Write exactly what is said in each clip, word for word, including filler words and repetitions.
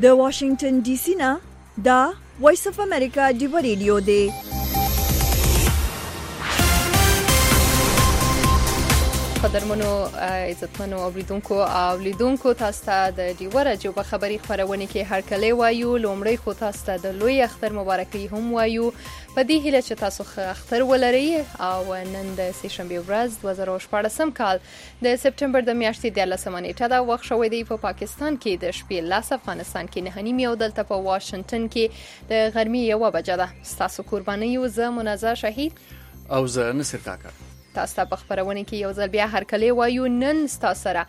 د واشنگټن ډي سي نه دا وایس اف امریکا دی ریډیو دی. قدرمنو عزتمنو اوریدونکو او لیدونکو تاسو ته د ډیوه راډیو په خبري خبرونه کې هر کله وایو. لومړی خو تاسو ته د لوی اختر مبارکي هم وایو په دې هیله چې تاسو ښه اختر ولرئ. او نن د سه شنبه ورځ دوه زره شپاړسم کال د سپټمبر د میاشتې د لسمه نیټه دا وخت شوی دی په پاکستان کې د شپې لاس، افغانستان کې نه نیم یو، دلته په واشنگټن کې د غرمې یو بجه ده. تاسو قرباني یو زه منازه شهید او زه نصر کاکا. تاسو ته په خبرونه کې یو ځل بیا هر کله وایو. نن تاسو سره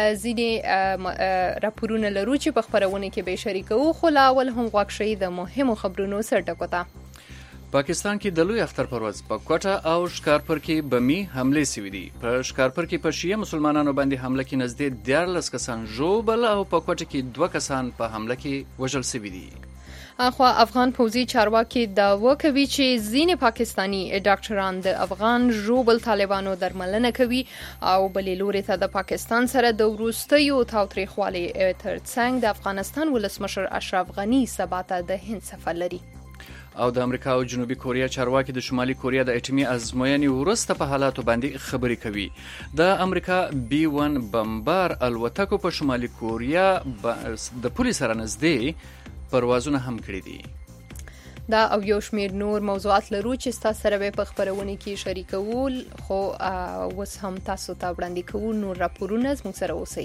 ځینې راپورونه لرو چې په خبرونه کې به شریکو، خو لا اول هم غوښ شي د مهمو خبرونو سرټکو ته. پاکستان کې د لوی اختر پر ورځ په کوټه او شکارپور کې بمي حمله شوې دي. په شکارپور کې په شیعه مسلمانانو باندې حمله کې نږدې دیارلس کسان ژوبل او په کوټه کې دوه کسان په حمله کې وژل شوي دي. اخوا افغان پوځي چارواکي دعوا کوي چې ځینې پاکستانی ډاکټران د افغان ژوبل طالبانو درملنه کوي او بلې لوري ته د پاکستان سره د وروستیو تاوتریخوالي ترڅنګ د افغانستان ولسمشر اشرف غني سبا ته د هند سفر لري. او د امریکا او جنوبي کوریا چارواکي د شمالي کوریا د اټومي ازموینې وروسته په حالاتو باندې خبرې کوي. د امریکا بي ون بمبار الوتکو په شمالي کوریا د پولیس سره نږدې پروازونه هم کړی دي. دا او یو شمیر نور موضوعات لرو چې تاسو سره به په خبرونه کې شریکول، خو اوس هم تاسو ته وړاندې کوو نور راپورونه زموږ سره اوسئ.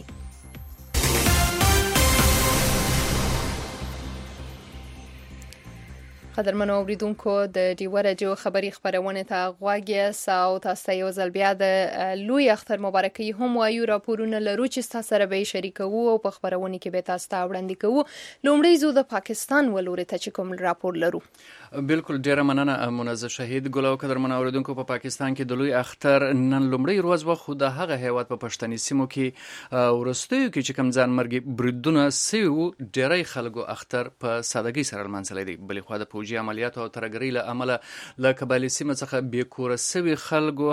قدرمنو اوریدونکو د ډیوه راډیو خبري خبرونه ته غوږ یاست او تاسو ته یو ځل بیا د لوی اختر مبارکي هم وایو. راپورونه لرو چې تاسو سره به شریکو او په خبرونه کې به تاسو ته وړاندې کوو. لومړی زو د پاکستان ولوري ته چې کوم راپور لرو. بالکل ډیره مننه منزه شهید ګل. او قدرمنو اوریدونکو په پاکستان کې د لوی اختر نن لومړی ورځ و، خو د هغه هیواد په پښتني سیمو کې ورستیو کې چې کوم ځان مرګ بریدونه سیو ډیری خلکو اختر په سادهګۍ سره لمانځل دي. بلې خو د پوجي عملیاتو او ترګری له عمله له قبایلی سیمه څخه بیکوره سوي خلکو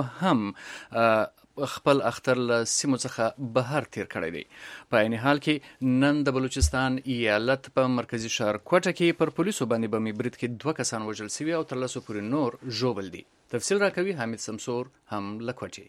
هم خپل اختر له سیمو څخه بهر تیر کړی دی. په عین حال کې نن د بلوچستان ایالت په مرکزی ښار کوټه کې پر پولیسو باندې بمي برید کې دوه کسان وژل شوي او تر لسو پورې نور ژوبل دي. تفصیل راکوي حمید سمسور هم له کوټې.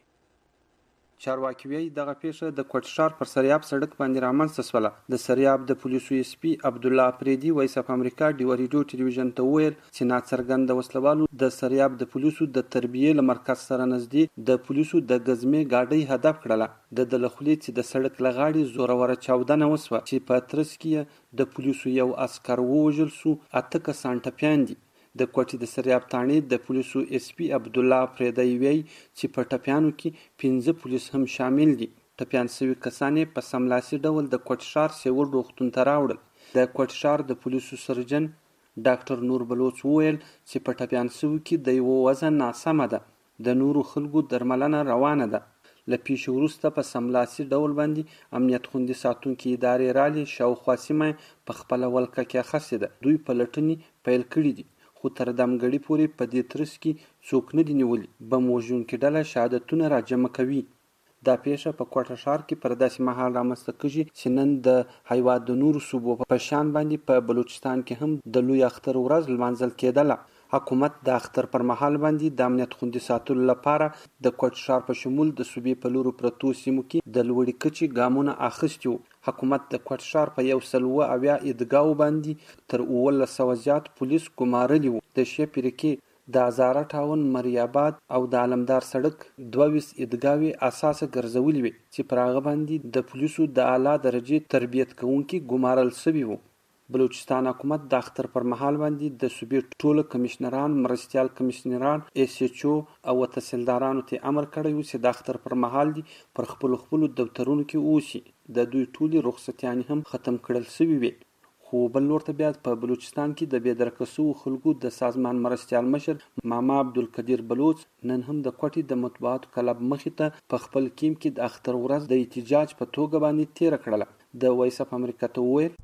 چارواکي وی دغه پیښه د کوټ ښار پر سریاب سړک باندې رامنځته شوله. د سریاب د پولیسو اس پی عبد الله افریدي وایس اف امریکا دی ریډیو ټلویزیون ته ویل چې ناڅرګند وسلوالو د سریاب د پولیسو د تربیه له مرکز سره نږدې د پولیسو د غزمې گاډي هدف کړله. د دلخلي چې د سړک لغاړي زوروره چاودنه وسوه چې په ترڅ کې د پولیسو یو عسكر وژل شو. اته کسان ټپیان دي. د کوټې د سریاب تاڼې د پولیسو اس پی عبد الله افریدي وی چې په ټپیانو کې پنځه پولیس هم شامل دي. ټپیان شوي کسان په سملاسي ډول د کوټ ښار سیول روغتون ته راوړل. د کوټ ښار د پولیسو سرجن ډاکټر نور بلوچ وویل چې په ټپیان شوي کې د یو وزن ناسمه ده. د نورو خلکو درملنه روانه ده. له پیښې وروسته په سملاسي ډول باندې امنیت خوندي ساتونکي ادارې رالي شاوخوا سیمه په خپله ولکه کې اخیستې ده. دوی پلټنې پیل کړي دي، خو تر دمګړي پورې په دې ترڅ کې څوک نه دي نیولي. بم وژونکې ډله شهادتونه راجمع کوي. دا پیښه په کوټه ښار کې پر داسې مهال رامنځته کېږي چې نن د هیواد د نورو صوبو په شان باندې په بلوچستان کې هم د لوی اختر ورځ لمانځل کېدله. حکومت د اختر پر مهال باندې د امنیت خوندي ساتلو لپاره د کوټ ښار په شمول د صوبې په لورو پرتو سیمو کې د لوړې کچې ګامونه اخیستي وو. حکومت د کوټ ښار په یو سل اوه اویا عیدګاو باندې تر اوولس سوه زیات پولیس ګمارلي وو. د شی پیرکې د هزاره ټاون، مریاباد او د علمدار سړک دوه ویشت عیدګاوې اساسه ګرځولې وې چې پر هغه باندې د پولیسو د اعلی درجې تربیت کوونکي ګمارل شوي وو. بلوچستان حکومت د اختر پر مهال باندې د صوبې ټول کمشنران، مرستیال کمشنران، ایس ایچ او او تحصیلدارانو ته امر کړی و چې د اختر پر مهال دی پر خپل خپل دفترونو کې اوسي. د دوی ټولي رخصتیانې هم ختم کړل شوي وي. خو بل لور ته بیا په بلوچستان کې د بېدرکه شوو خلکو د سازمان مرستیال مشر ماما عبدالقدیر بلوچ نن هم د کوټې د مطبوعاتو کلب مخې ته په خپل کیم کې د اختر ورځ د احتجاج په توګه باندې تیره کړله. د وایس اف امریکا ته وویل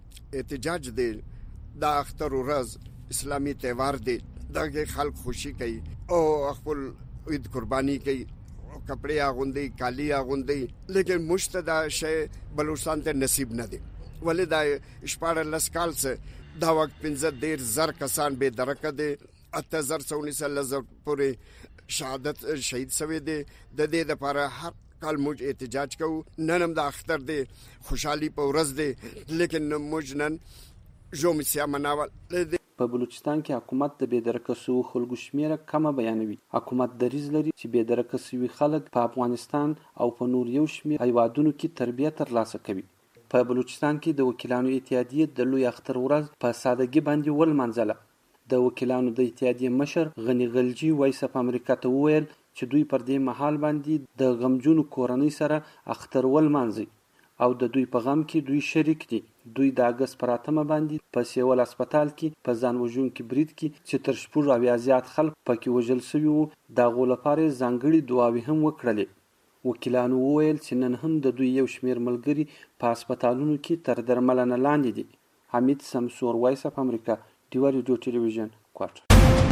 احتجاج دی د اختر ورځ اسلامي تہوار دی، دغه خلک خوشي کوي او خپل عید قرباني کوي، کپڑے اغوندي، کالی اغوندي، لیکن مشتدا شی بلوچستان ته نصیب نه دی. ولې دا شپاړلس کال څه دا وخت پنځه ډېر زر کسان بې درکه دي، اته زر څونیس لزر پورې شهادت شهید شوی دي. د دې لپاره هر کال موږ احتجاج کوو. نن هم د اختر دی، خوشحالي په ورځ دی، لیکن موږ نن ژومسیا مناول دی. په بلوچستان کې حکومت د بېدرکه شوو خلکو شمیره کمه بیانوي. حکومت دریځ لري چې بېدرکه شوي خلک په افغانستان او په نور یو شمېر هیوادونو کې تربیه ترلاسه کوي. په بلوچستان کې د وکیلانو اتحادیې د لوی اختر ورځ په سادګي باندې ولمانځله. د وکیلانو د اتحادیې مشر غني غلجي وایس اف امریکا ته وویل چې دوی پر دې مهال باندې د غمجنو کورنۍ سره اختر ولمانځي او د دوی په غم کې دوی شریک دي. دوی د اګست پر اتمه باندې په سیول هسپتال کې په ځان وژونکي برید کې چې تر شپږ اویا زیات خلک پکې وژل شوي وو د هغو لپاره ځانګړي دعاوې هم وکړلې. وکیلانو وویل چې نن هم د دوی یو شمېر ملګري په هسپتالونو کې تر درملنه لاندې دي. حمید سمسور، وایس اف امریکا، ډیوا ریډیو ټلویزیون، کوټه.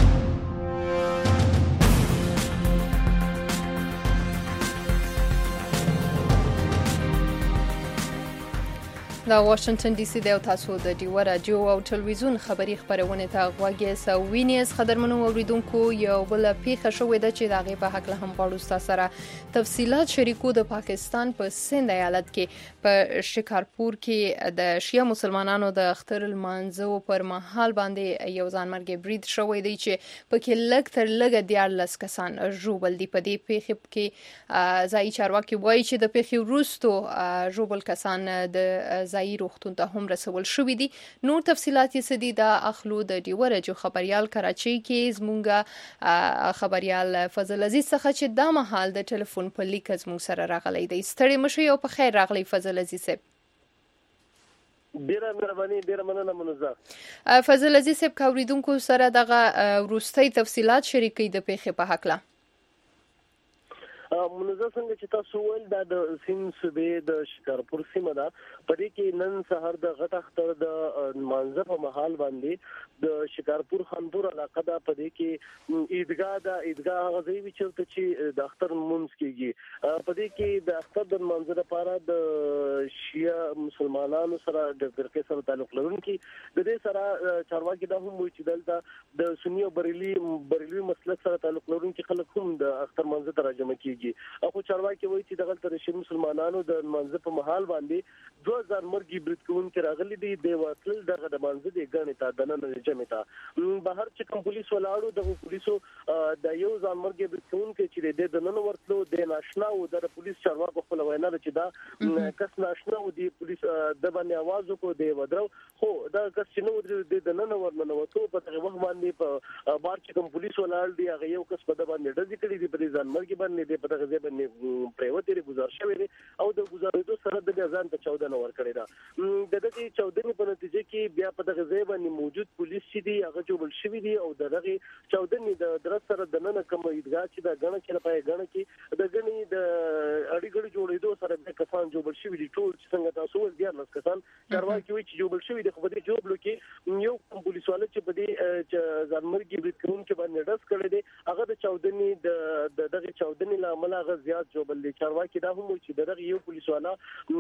دا واشنگټن ډي سي دی او تاسو د ډیوا راډیو او ټلویزیون خبري خبرونه ته غوږ یې سوینیس. قدرمنو اوریدونکو، یو بل پیښه شوې ده چې د هغې په هکله هم غواړو ستاسو سره تفصیلات شریکو. د پاکستان په سند ایالت کې په شکارپور کې د شیعه مسلمانانو د اختر المانځو پر مهال باندې یو ځانمرګي برید شوی دی چې پکې لږ تر لږه دیارلس کسان ژوبل دي. په دې پیښې کې ځایي چارواکي وایي چې د پیښې وروسته ژوبل کسان د ځایي روغتون ته هم رسول شوي دي. نور تفصیلات یې څه دي دا اخلو د ډیوا راډیو خبريال کراچۍ کې زمونږ خبريال فضل عزیز څخه چې دا مهال د ټلیفون په لیک زموږ سره راغلی دی. ستړي مشئ او په خیر راغلی فضل عزیز صاحب. ډیره مهرباني، ډیره مننه منزه. فضل عزیز صاحب، اوریدونکو سره دغه وروستي تفصیلات شریکي د پیښې په هکله. منزه څنګه چې تاسو ویل دا د سیند صوبې د شکارپور سیمه ده، په دې کې نن سهار د غټ اختر د مانځه په مهال باندې د شکارپور خانپور علاقه ده. په دې کې عیدګاه ده، عیدګاه هغه ځای وي چې د اختر لمونځ کیږي. په دې کې د اختر د لمانځه لپاره د شیعه مسلمانانو سره د فرقې سره تعلق لرونکي د دې سره چارواکي دا هم وایي چې دلته د سنی او بریلی بریلی مسلک سره تعلق لرونکي خلک هم د اختر لمانځه ته راجمع کیږي. او چارواکي وایي چې دغه تر شي مسلمانانو د منځ په محل باندې دوه هزار مرګي برید کوونکي راغلي دي. د وکیل دغه د منځ د غنې ته د نن جمع ته بهر چې کوم پولیس ولاړو د پولیسو د یو ځان مرګي برید کوونکي چې د نن ورتلو د ناشنا او د پولیس چارواکو خپل وینا چې دا کس ناشنا او د پولیس د باندې आवाज وکړو دی ودرو، خو دا کس چې نو د نن ورننه وته په دغه وخت باندې په بار چې کوم پولیس ولاړ دی هغه یو کس په د باندې ډزې کړې دي په ځان مرګي باندې په دغه ځای باندې پریوتې گزار شوی دی او د گزارېدو سره د ځان ته چودنه ورکړې ده. د دغه چودنې په نتیجه کې بیا په دغه ځای باندې موجود پولیس چې دی هغه جوړ شوی دی او دغه چودنې د درس سره د نن کوم ایدګاه چې د غنه کې پای غنه کې د غني د اړیګړي جوړېدو سره د کسان جوړ شوی دي. ټول څنګه تاسو ول دي لس کسان چارواکي وي چې جوړ شوی دی. خو د جوړ کې یو پولیس والا چې په دې ځانمرګي برید کوونکي باندې ډس کړی دی هغه د چودنې د دغه چودنې لامل هغه زیات جوړل دي. چارواکي دا هم چې دغه یو پولیس والا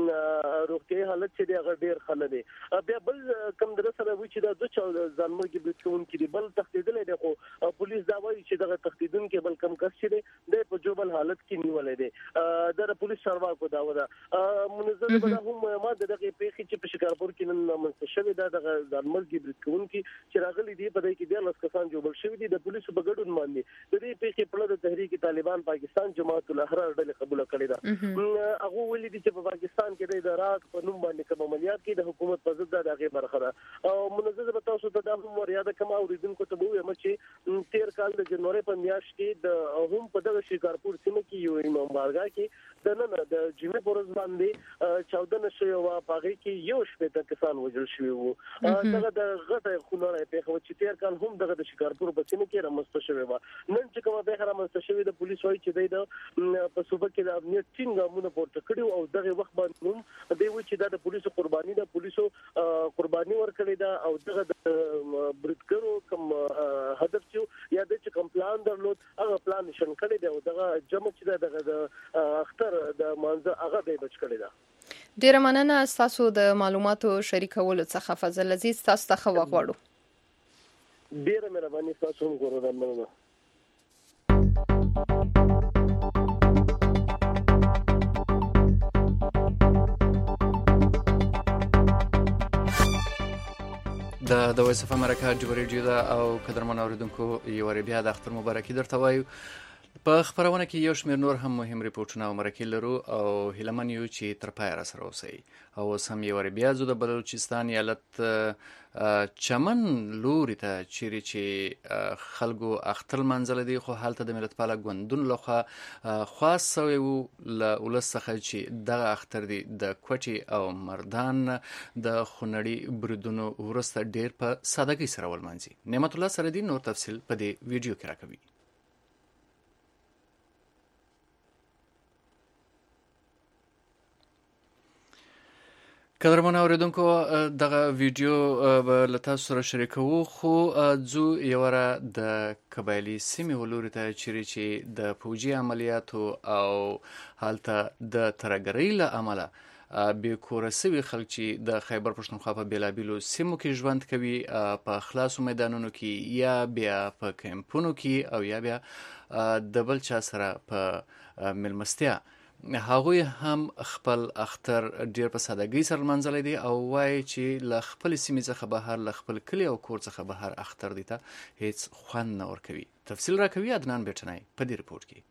روغتي حالت چې دی هغه ډیر خل دی. بیا بل کم در سره وی چې د ځانمرګي برید کوونکي دی بل تهدیدل دی، خو پولیس دا وایي چې دغه تهدیدونکي بل کم کس چې دی د په جوبل حالت کې نیولې دی. د پولیس چارواکو دا ودا منظم به هم ما دغه پیښې چې په شکارپور کې نن منتشر ده دغه ځانمرګي برید کوونکي چې راغلي دي په دې کې د لس کسان جوړ شوی دي. د پولیسو بغړون باندې د دې پیښې په لړ تحریک طالبان پاکستان جماعت الاحرار ډلې قبول کړې ده. هغه ولې دي چې په پاکستان کې د راک په نوم باندې کوم عملیات کې د حکومت په ضد د هغه برخه ده. او منظم به تاسو ته د هم ریاده کما اوریدونکو ته ووایم چې تیر کال د جنوري په میاشت کې د هم په دغه شکارپور سیمه کې یو امام بارګاه کې د نن د جمعې پر ورځ باندې چودنه شوی او هغه کې یو شپږ کسان وژل شوی وو. دغه د غټه خونړۍ پیښه چې تیر کال هم دغه د شکارپور په سیمه کې رامنځته شوی و. نن چې کومه پیښه رامنځته شوی د پولیس وایي چې د په صوبه کې د امنیت ټینګ ګامونه پورته کړي او دغه وخت باندې دوی وایي چې دا د پولیسو قرباني ده، پولیسو قرباني ورکړي ده او دغه د بریدګرو کوم هدف چې یا د کوم پلان درلود هغه پلان نشن کړي دی او دغه جمع چې دغه د اختر د مانځه هغه به بچ کړي ده. ډیره مننه تاسو د معلوماتو شریکولو څخه. فضل عزیز تاسو ته ښه وخت غواړو. ډیره مهرباني تاسو هم ګورو مننه. د د وایس اف امریکا ډیو ریډیو دا او قدرمن اوریدونکو یو ری بیا د اختر مبارکي درته وایو. په خبرونه کې یو شمېر نور هم مهم ریپورټونه او مرکې لرو او هیلمن یو چې تر پایه را سره اوسئ. او اوس هم یو ری بیا زو د بلوچستان ایالت چمن لوري ته چیرې چې خلکو اختر منځل دي خو هلته د ملتپاله ګوندونو لخوا خاص سوی و له ولس څخه چې دغه اختر دی د کوټي او مردان د خونړي بریدونو وروسته ډیر په سادهګۍ سره ولمانځي. نعمت الله سردي نور تفصیل په دې ویډیو کې راکوي. قدرمن اوریدونکو دغه ویډیو به له تاسو سره شریکوو خو ځو یوره د قبایلي سیمې ولوري ته چیرې چې د پوجي عملیاتو او هلته د ترهګرۍ له امله بې کوره سوي خلک چې د خیبر پښتونخوا په بېلابېلو سیمو کې ژوند کوي په خلاصو میدانونو کې یا بیا په کیمپونو کې او یا بیا د بل چا سره په مېلمستیا هغوی هم خپل اختر ډیر په سادهګۍ سره لمانځلی دی او وایي چې له خپل سیمې څخه بهر له خپل کلي او کور څخه بهر اختر دی ته هیڅ خوند نه ورکوي. تفصیل راکوي عدنان بیټنی په دې رپورټ کې.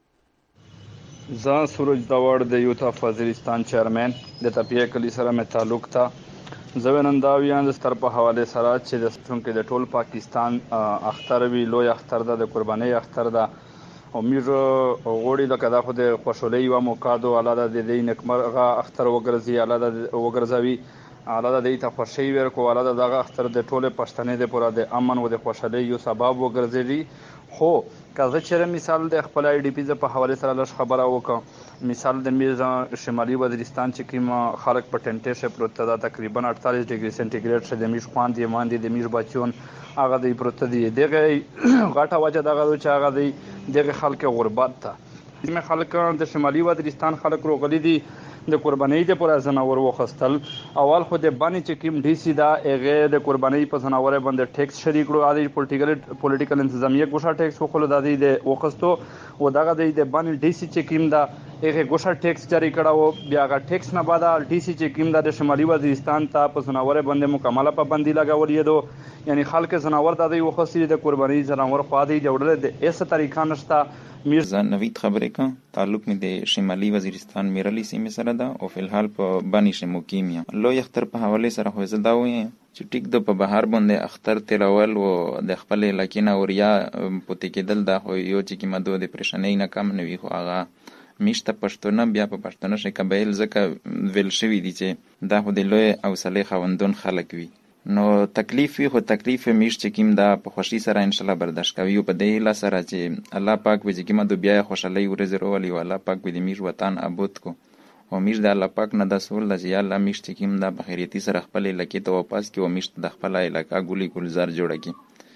زه سروج داوړ د یوتا وزیرستان چیرمن د تپیه کلی سره مې تعلق تا زه نن دا ویاند ستر په حواله سره چې د څونکې د ټول پاکستان اختر وی لوی اختر ده د قربانۍ اختر ده او میر غوړي د کدا خو د خوشولۍ و موقعو علاوه د دې نکمرغه اختر وګرځي علاوه وګرځوي علاوه د ته خوشي ورکو علاوه دغه اختر د ټوله پښتنې د پوره د امن او د خوشالۍ یو سبب وګرځي. خو کله چې مثال د خپل ای ډی پی په حواله سره لږ خبره وکم مثال د میز شمالي وزیرستان چې کوم خلک په ټنټه شه پروت ده تقریبا اړتالیس ډیګري سنټیګریډ شه د میش خوان دی مان دي د میش بچون هغه دی پروت دی دغه غټه وجه دغه چې هغه دی دغه خلک غربت ته زموږ خلک د شمالي وزیرستان خلک روغلي دي د قربانۍ د پر زناور وخستل اول خو د باندې چې کوم ډي سي دا هغه د قربانۍ په زناور باندې ټیکس شریک کړو عادي پولیټیکل پولیټیکل انتظامیه ګوښه ټیکس خو له د وخستو و دغه د باندې ډي سي چې کوم دا هغه ګوښه ټیکس جاری کړو بیا هغه ټیکس نه بعد ډي سي چې کوم د شمالي وزیرستان ته په زناور باندې مکمله پابندي لګولې دو یعنی خلک زناور د وخستې د قربانۍ زناور خو دی جوړل د ایسه طریقه نشته. میرزا نوید خبرې کوم تعلق می د شمالي وزیرستان میرلی سیمه سره ده او فلحال په بانی شمو کیمیا لوی اختر په حواله سره خو زدا وې چې ټیک د په بهر باندې اختر تیرول او د خپل لکینه اوریا پته کېدل دا خو یو چې کی مدو د پرېشنۍ نه کم نه وي خو هغه میشته پښتون بیا په پښتون شي قبایل ځکه ویل شوی دي چې دا خو د لوی او صالح خوندون خلک وي نو تکلیف خو تکلیف میش چې کیم دا په خوشي سره ان شاء الله برداشت کوي په دې لا سره چې الله پاک وي چې کیمه دو بیا خوشالۍ ورزرو ولي الله پاک وي د میش وطن آباد کو او میش د الله پاک نه د سول د یا الله میش چې کیم دا بخیریتی سره خپل لکې ته واپس کی او میش د خپل علاقہ ګولي ګلزار جوړه کی.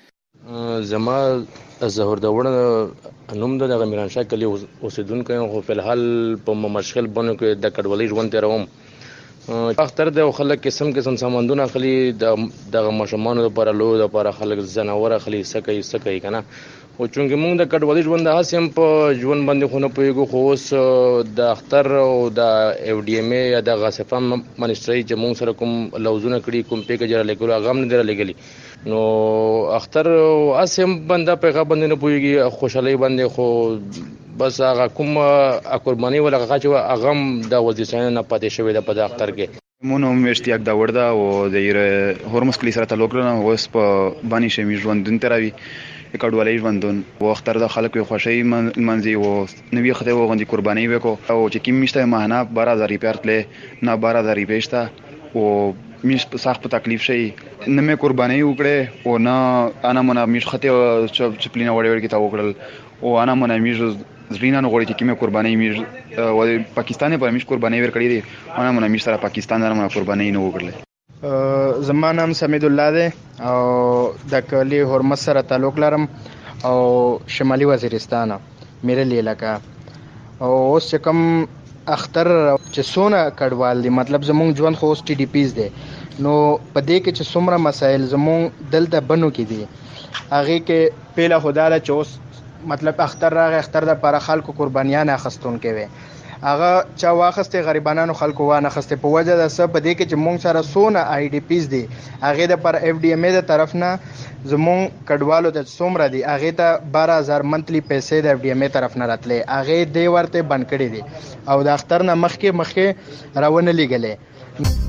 زما زهور داوړ نوم د میرانشاه کلی اوسیدونکو خو په الحال په مشغل بونو کې د کډولۍ ژوند تیروم اختر د خلک قسم قسم ساماندونه خلی د دغه مشمانو لپاره لو د لپاره خلک زناور خلی سکه سکه کنه او چونګې موږ د کډوالۍ ژوند د هاسم په ژوند باندې خو نه پوهیږو خو اوس د اختر او د او ډي ام ای یا د غاسفام منسټري چې موږ سره کوم لوزونه کړي کوم پیګه جره لیکلو هغه هم نه در لګلی نو اختر هاسم باندې پیغه باندې نه پوهیږي خوشالۍ باندې خو بس هغه کوم قرباني ولا هغه چې هغه د وزیرستان نه پاتې شوی د په اختر کې مونږ هم اشتیاق دا ورده او د هرمز کلی سره تعلق لرم اوس په باندې شمې ژوند دن تراوي کډوالۍ ژوندون و اختر د خلکو خوشي منځي او نوې خدای وغندي قرباني وکړو او چې کیم مشته مهنه بارا هزار ریپرتله نه بارا هزار ریپېشتا او میش په سخت په تکلیف شي نه مې قرباني وکړې او نه انا مونږ میش خته چپلینا وړې وړ کې تا وکړل او انا مونږ میش زرینا نو غوړي چې کیمه قرباني میش او پاکستان پر میش قرباني ور کړې دي انا مونږ میش سره پاکستان سره مونږ قرباني نه وکړل. زما نام سمید الله دی او د کلی هرمز سره تعلق لرم او شمالي وزیرستان میرلی علاقہ او اوس چې کوم اختر چې سونه کډوال دي مطلب زمونږ ژوند خو ټي ډي پیز دی نو په دې کې چې څومره مسایل زمونږ دلته بنو کې دي هغه کې پیله خدای چې اوس مطلب اختر راغی اختر د پر خلکو قربانیان اخستون کوي هغه چا واخسته غریبانو خلکو وانه خسته په وجه د سب دې کې چې مونږ سره سونه آی ډی پیز دي هغه د پر اف ډی ام ای د طرف نه زمونږ کډوالو د څومره دي هغه ته بارہ هزار منتلی پیسې د اف ډی ام ای طرف نه راتلې هغه دی ورته بند کړی دي او د اختر نه مخکې مخکې راونه لګلې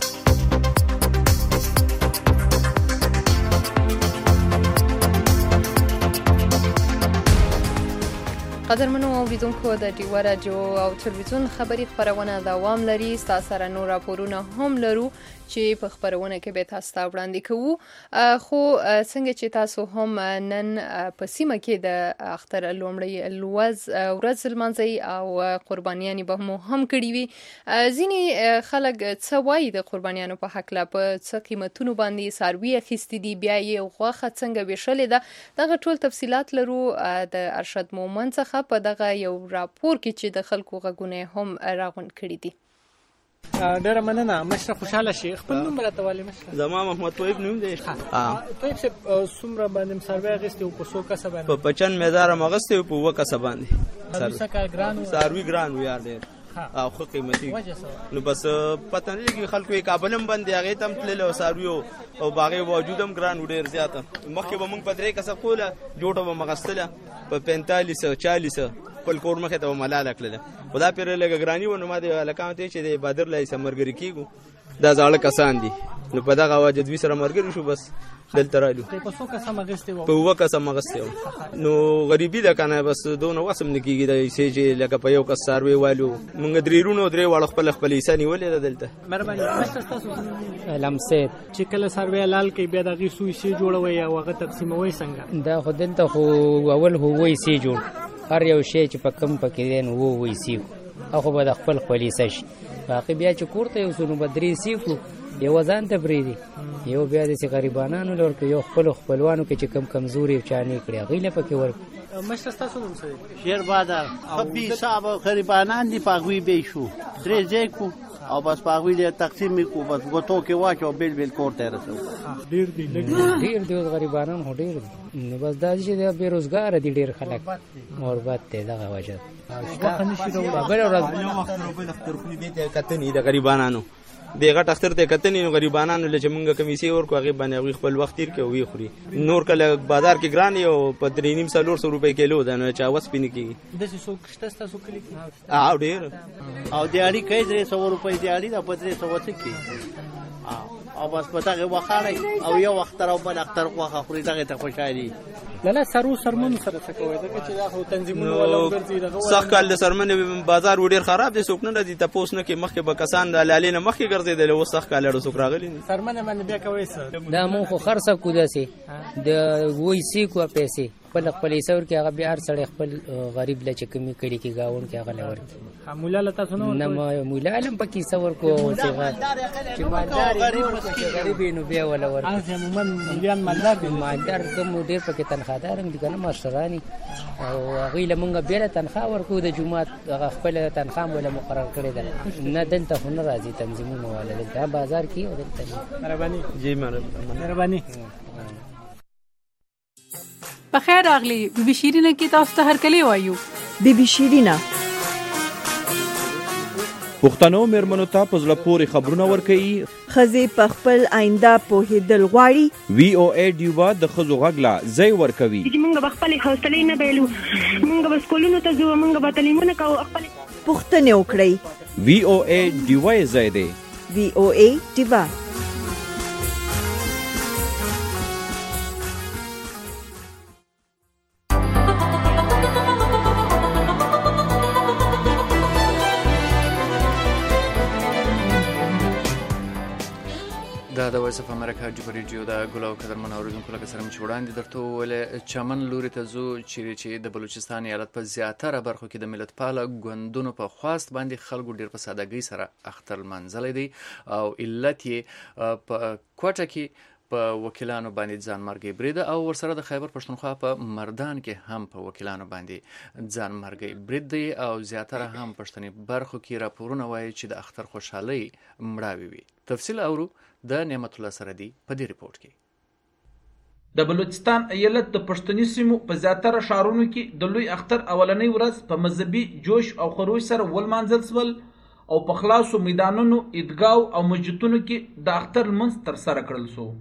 قدرمنو اوریدونکو د ډیوه راډیو او تلویزیون خبری خبرونه دوام لري ستاسو سره نور راپورونه هم لرو چې په خبرونه کې به تاسو ته وړاندې کوو خو څنګه چې تاسو هم نن په سیمه کې د اختر لومړی لوز ورځ لمانځي او قربانیان به مو هم کړی وي ځینې خلک څه وایي د قربانیانو په حق لا په څه قیمتونو باندې ساروي اخیستي دي بیا یې غوښه څنګه ویشلې ده دغه ټول تفصيلات لرو د ارشد مومن څخه په دغه یو راپور کې چې د خلکو غږونه هم راغون کړی دي ډیره مننه مشره خوشاله شي خپل نوم راته والی مشره زما محمد طيب نوم دی ها طيب څه څومره باندې سروي غستې او په څو کسه باندې په پچن میدار مغستې او په وکسه باندې سروي کا ګران سروي ګران ویار دی او خو قیمتي نو بس پته نه لګي خلکو یې کابلم باندې هغه تم تلل او سروي او باغې وجودم ګران وډیر زیاته مخکې به موږ په درې کسه کوله جوړه به مغستله په پینتالیس چالیس خپل کور مخې ته ملاله کړله خدا پیر لګ ګرانی و نو ما د لکان ته چې د بدر لای سمرګری کیګو دا ځاله کسان دي نو په دغه واجد دوی سره مرګري شو بس دلته راځو په څو کسه مغسته و په وکه مغسته نو غریبی ده کنه بس دونه وسم نکیږي د سي چې لکه په یو کس سروي والو مونږ درېرونو درې واړه خپل خپل ایسانی ولې دلته مهرباني مستر تاسو لمسه چې کله سروي لال کې بیا دغه سوي سي جوړوي او هغه تقسیموي څنګه دا خو دلته خو اول هو وای سي جوړ هر یو شی چې په کم پکې دین وو وای سي خو به د خپل خپل سش باقي بیا چې کوړته یو سونو بدري سي کو یو ځان ته بریدي یو بیا د غریبانو لور کې یو خپل خپلوانو کې چې کم کمزوري چاني کړی غیله پکې ور مشر تاسو نوم څه شیر بادر خپي صاحب غریبانان دي پاغوي به شو درې ځای کو او بس پاغوي له تقسیم کو بس غوتو کې واچو بل بل کوړته رسو ډیر دي ډیر دي غریبانان هو ډیر نو بس دا چې د بیروزګار دي ډیر خلک اور بات ته دغه وجه واخه نشي راوړل بل ورځ یو وخت په دفتر کې دي ته کتنې د غریبانو دغه ټاکټر ته کتنې نو غریبانو له چمنګ کمیسي ورکو هغه باندې خپل وخت تیر کې وی خوري نور کله بازار کې ګران یو په درې نیم سلور سو روپۍ کیلو ده نو چا وس پینې کیږي د څه سو کشته تاسو کلی او ډیر او دیاري کوي درې سو روپۍ دیاري د په درې سو وڅ کی او بس پتاغه وخاړي او یو وخت راو بل اختر خوخه خوري دغه ته خوشالي لاله سرو سرمن سره څه کوي دغه چې دا خو تنظیمونه ولا ورځي دغه صح کال د سرمن بازار وډیر خراب دي سوک نه راځي تاسو نه کې مخکې به کسان د لالې نه مخکې ګرځیدل او صح کال له سوک راغلي سرمن باندې بیا کوي څه دا مون خو خرڅه کو داسي د وای سی کو پیسې خپل خپل ایسور کې هغه بیا هر سړی خپل غریب لچ کمی کړي کې گاون کې هغه لور مولا لتا سنو نه مولا علم پکې سور کو چې مالدار غریب نو بیا ولا ور از عموما مليان مالدار دي مالدار کوم ډیر پکې تنخوادار دي کنه ماشرانی او هغه لمونږ بیا تنخواه ورکو د جمعات هغه خپل تنخواه ولا مقرر کړی ده نه دلته هنر راځي تنظیمونه ولا دلته بازار کې او دلته مهرباني جی مهرباني بخیر راغلی بی بی شیرینه کې تاسو ته هر کلی وایو بی بی شیرینه پښتنو میرمنو ته په زړه پورې خبرونه ورکوي ښځې په خپل آینده پوهېدل غواړي وی او ای ډیوبا د ښځو غږ لا ځای ورکوي چې موږ به خپلې حوصلې نه بایلو موږ به سکولونو ته ځو موږ به تعلیمونه کوو خپلې پوښتنې وکړئ وی او ای ډیوبا یې ځای دی وی او ای ډیوبا دا د وایس اف امریکا جوبر ریډیو دا ګلو قدرمن اوریدونکو لکه سره چې وړاندې درته ویل چمن لوري ته زو چې د بلوچستان ایالت په زیاتره برخو کې د ملت پاله ګوندونو په خواست باندې خلکو ډیر په سادهګۍ سره اختر منځلې دي او علت یې په کوټه کې په وکیلانو باندې ځانمرګي برید او ورسره د خیبر پښتونخوا په مردان کې هم په وکیلانو باندې ځانمرګي برید دی او زیاتره هم پښتني برخو کې راپورونه وایي چې د اختر خوشحالي مړاوي وي. تفصیل اورو د نعمت الله سردي په دې ریپورت کې. د بلوچستان ایالت د پښتني سیمو په زیاتره ښارونو کې د لوی اختر اولنۍ ورځ په مذهبي جوش او خروش سره ولمانځل شول او په خلاصو میدانونو، عیدګاو او مسجدونو کې د اختر لمونځ ترسره کړل شو.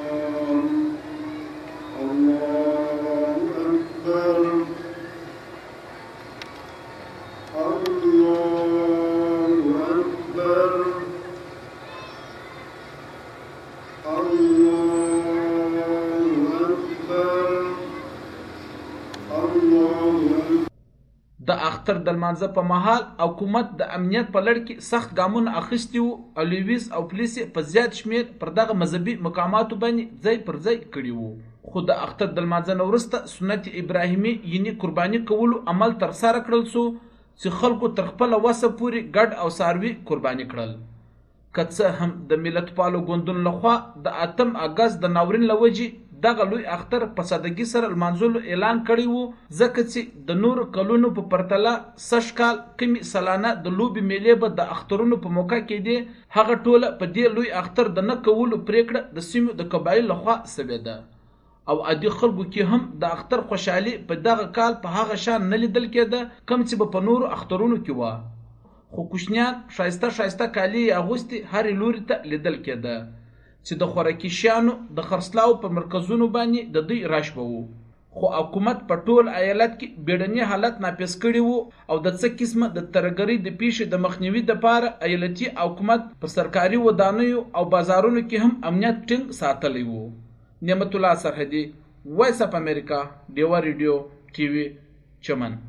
د اختر د لمانځه په مهال حکومت د امنیت په لړ کې سخت ګامونه اخیستي وو او لیویس او پولیس په زیات شمیر پر دغه مذهبي مقاماتو باندې ځای پر ځای کړي وو. خو د اختر د لمانځه نه وروسته سنت ابراهیمي یعنی قرباني کولو عمل ترسره کړل شو چې خلکو تر خپله وسه پورې ګډ او څاروي قرباني کړل. که څه هم د ملتپالو ګوندونو لخوا د اتم اګست د ناورین له وجې دغه لوی اختر په سادګي سره لمانځلو اعلان کړی وو، ځکه چې د نورو کلونو په پرتله سږ کال کمې سالانه د لوبې میلې به د اخترونو په موقع کې دي، هغه ټوله په دې لوی اختر د نه کولو پریکړه د سیمو د قبایل لخوا سوې ده او عادي خلکو کې هم د اختر خوشحالي په دغه کال په هغه شان نه لیدل کېده کم چې به په نورو اخترونو کې وه. خو کوچنیان ښایسته ښایسته کالي یې اغوستي هرې لوري ته لیدل کېده چې د خوراکي شیانو د خرڅلاو په مرکزونو باندې د دوی راش به وو. خو حکومت په ټول ایالت کې بیړني حالت نافذ کړي وو او د څه قسمه د ترهګرۍ د پیښې د مخنیوي دپاره ایالتي حکومت په سرکاري ودانیو او بازارونو کې هم امنیت ټینګ ساتلی وو. نعمت الله سرحدي، وایس اف امریکا، ډیوا ریډیو ټي وي، چمن.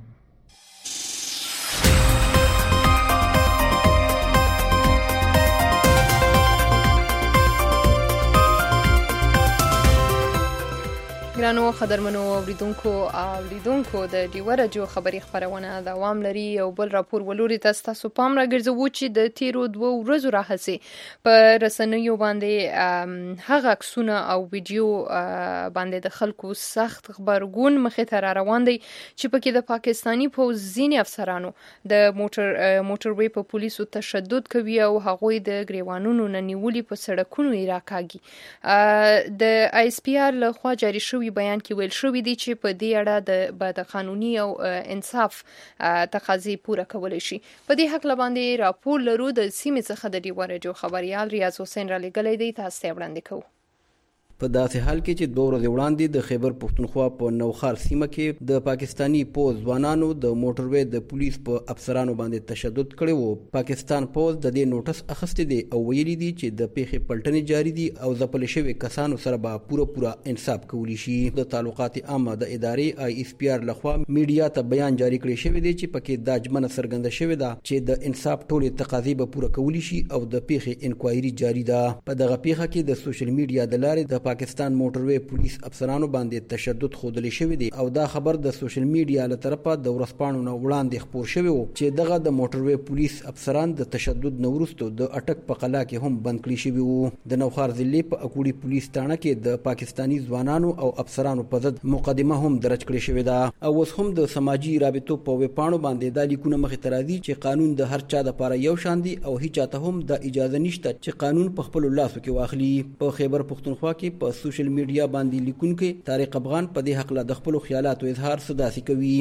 ګرانو خبرمنو اوریدونکو او لیدونکو د ډیوه راډیو خبري خبرونه دوام لري. یو بل راپور ولوري تاسو پام راګرځوو چې د تیرو دوه ورځو راهیسې په رسنیو باندې هغه عکسونه او ویډیو باندې د خلکو سخت خبرګون مخې ته را روان دی چې پکې د پاکستانی پوځ ځینې افسرانو د موټر موټروي په پولیسو تشدد کوي او هغوی د ګریوانونو نه نیولي په سړکونو یې راکاږي. د آی اس پی آر له خوا جاري شوی بیان کې ویل شوی دی چې په دې اړه د بعد قانوني او انصاف تقاضې پوره کولی شي. په دې حق باندې راپور لرو د سیمې څخه د ډیوه راډیو خبريال ریاض حسین را لګلې دی، تاسو ته وړاندې کوو. په داسې حال کې چې دوه ورځې وړاندې د خیبر پښتونخوا په نوخار سیمه کې د پاکستانی پوځ ځوانانو د موټروي د پولیس په افسرانو باندې تشدد کړی وو، پاکستان پوځ د دې نوټس اخیستی دی او ویلي دي چې د پیښې پلټنې جاري دي او ځپل شوي کسانو سره به پوره پوره انصاف کولی شي. د تعلقات عامه د ادارې آی اس پی آر لخوا میډیا ته بیان جاری کړی شوی دی چې پکې دا ژمنه څرګنده شوې ده چې د انصاف ټولې تقاضې به پوره کولی شي او د پیښې انکوایري جاری ده. په دغه پیښه کې د سوشل میډیا د لارې د پاکستان موټروي پولیس افسرانو باندې تشدد خودلی شوی دی او دا خبر د سوشل میډیا له طرفه د ورځپاڼو نه وړاندې خپور شوی و چې دغه د موټروي پولیس افسران د تشدد نه وروسته د اټک په قلا کې هم بند کړي شوي وو. د نوخار ضلع په اکوړي پولیس تاڼه کې د پاکستانی ځوانانو او افسرانو په ضد مقدمه هم درج کړې شوې ده او اوس هم د سماجی رابطو په ویبپاڼو باندې دا لیکونه مخې ته راځي چې قانون د هر چا دپاره یو شان دی او هیچا ته هم د اجازه نشته چې قانون په خپلو لاسو کې واخلي. په خیبر پښتونخوا کې په سوشل میډیا باندې لیکونکي طارق افغان په دې حق له د خپلو خیالاتو اظهار صداسي کوي.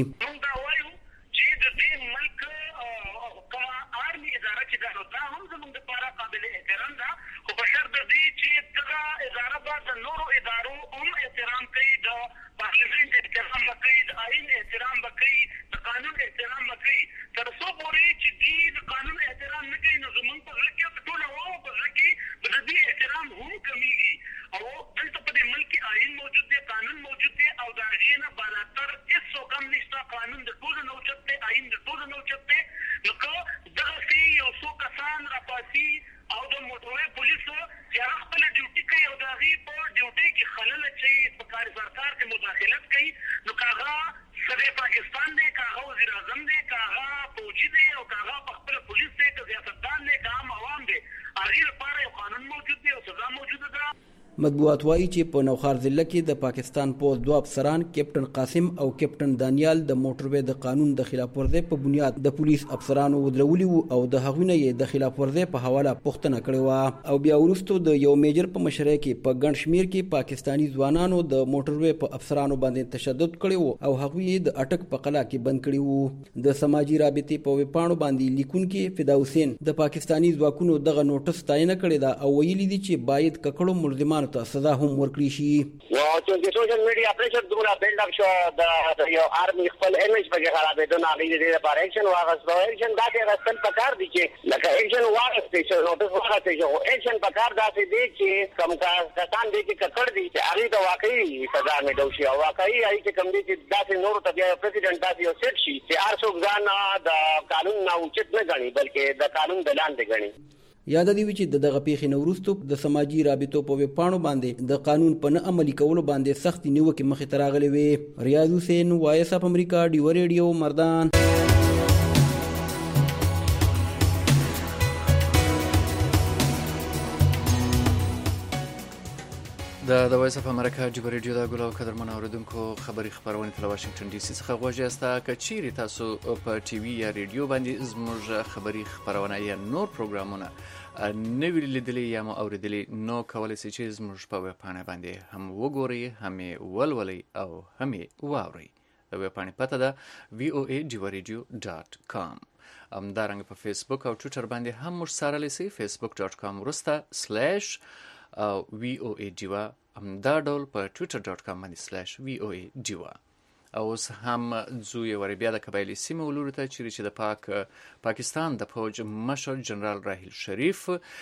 مطبوعات وایي چې په نوخار ضلع کې د پاکستان پوز دوه افسران کیپټن قاسم او کیپټن دانیال د موټروي د قانون د خلاف ورزۍ په بنیاد د پولیس افسرانو ودرولي وو او د هغوی نه یې د خلاف ورزۍ په حواله پوښتنه کړې وه او بیا وروسته د یو میجر په مشرۍ کې په ګڼ شمیر کې پاکستاني ځوانانو د موټروي په افسرانو باندې تشدد کړی وو او هغوی یې د اټک په قلعه کې بند کړي وو. د سماجي رابطې په ویبپاڼو باندې لیکونکي فدا حسین د پاکستاني ځواکونو دغه نوټس ستاینه کړې ده او ویلي دي چې باید ککړو ملزمانو ته سزا هم ورکړي شي. نو چې سوشل میډیا پریشر دومره بلډ اپ شو د یو آرمي خپل ایمیج په خرابېدو نه غوښتي د لپاره اکشن واغستو. اکشن دا کې راستل پکار دي چې لکه اکشن واغستې شو نوټس واغستې شو اکشن پکار داسې دی چې کم کسان دي چې ککړ دي چې هغه د واقعي سزا مې دوشي او واقعي هغه چې کم دي چې داسې نور ته بیا پریزیدنت داسې یو سیټ شي چې هر څوک ځان د قانون نه اوچت نه غني بلکې د قانون د لاندې غني. یاد دی چې دغه پیښې نه وروسته د سماجي رابطو په ویبپاڼو باندې د قانون په نه عملي کولو باندې سختې نیوکې مخې ته راغلې وې. ریاض حسین وایس اف امریکا ډیو ریډیو مردان. د د وایس اف امریکا ډیو ریډیو د ګلو قدرمن اوریدونکو خبري خبرونه تل واشنگټن ډي سي څخه غوښتي استا کچيري تاسو په ټي وي یا ریډیو باندې زموږ خبري خبرونه یا نور پروګرامونه نوی لیدلی یا مو اوریدلی نو کولای شئ چې زموږ په ویب پاڼه باندې هم وګورئ هم ولولئ او هم واورئ. د ویب پاڼې پته ده وی او ای ډیو ریډیو ډاټ کام. همدارنګه په فیسبوک او ټویټر باندې هم موږ سره لسی فیسبوک ډاټ کام ورسته سلیش او وی او ای ډیوا همدا ډول په ټویټر ډاټ کام باندې سلیش وی او ای ډیوا. اوس هم ځو یې ورې بیا د قبایلي سیمې ولوري ته چیرې چې د پاک پاکستان د پوج مشر جنرال راحیل شریف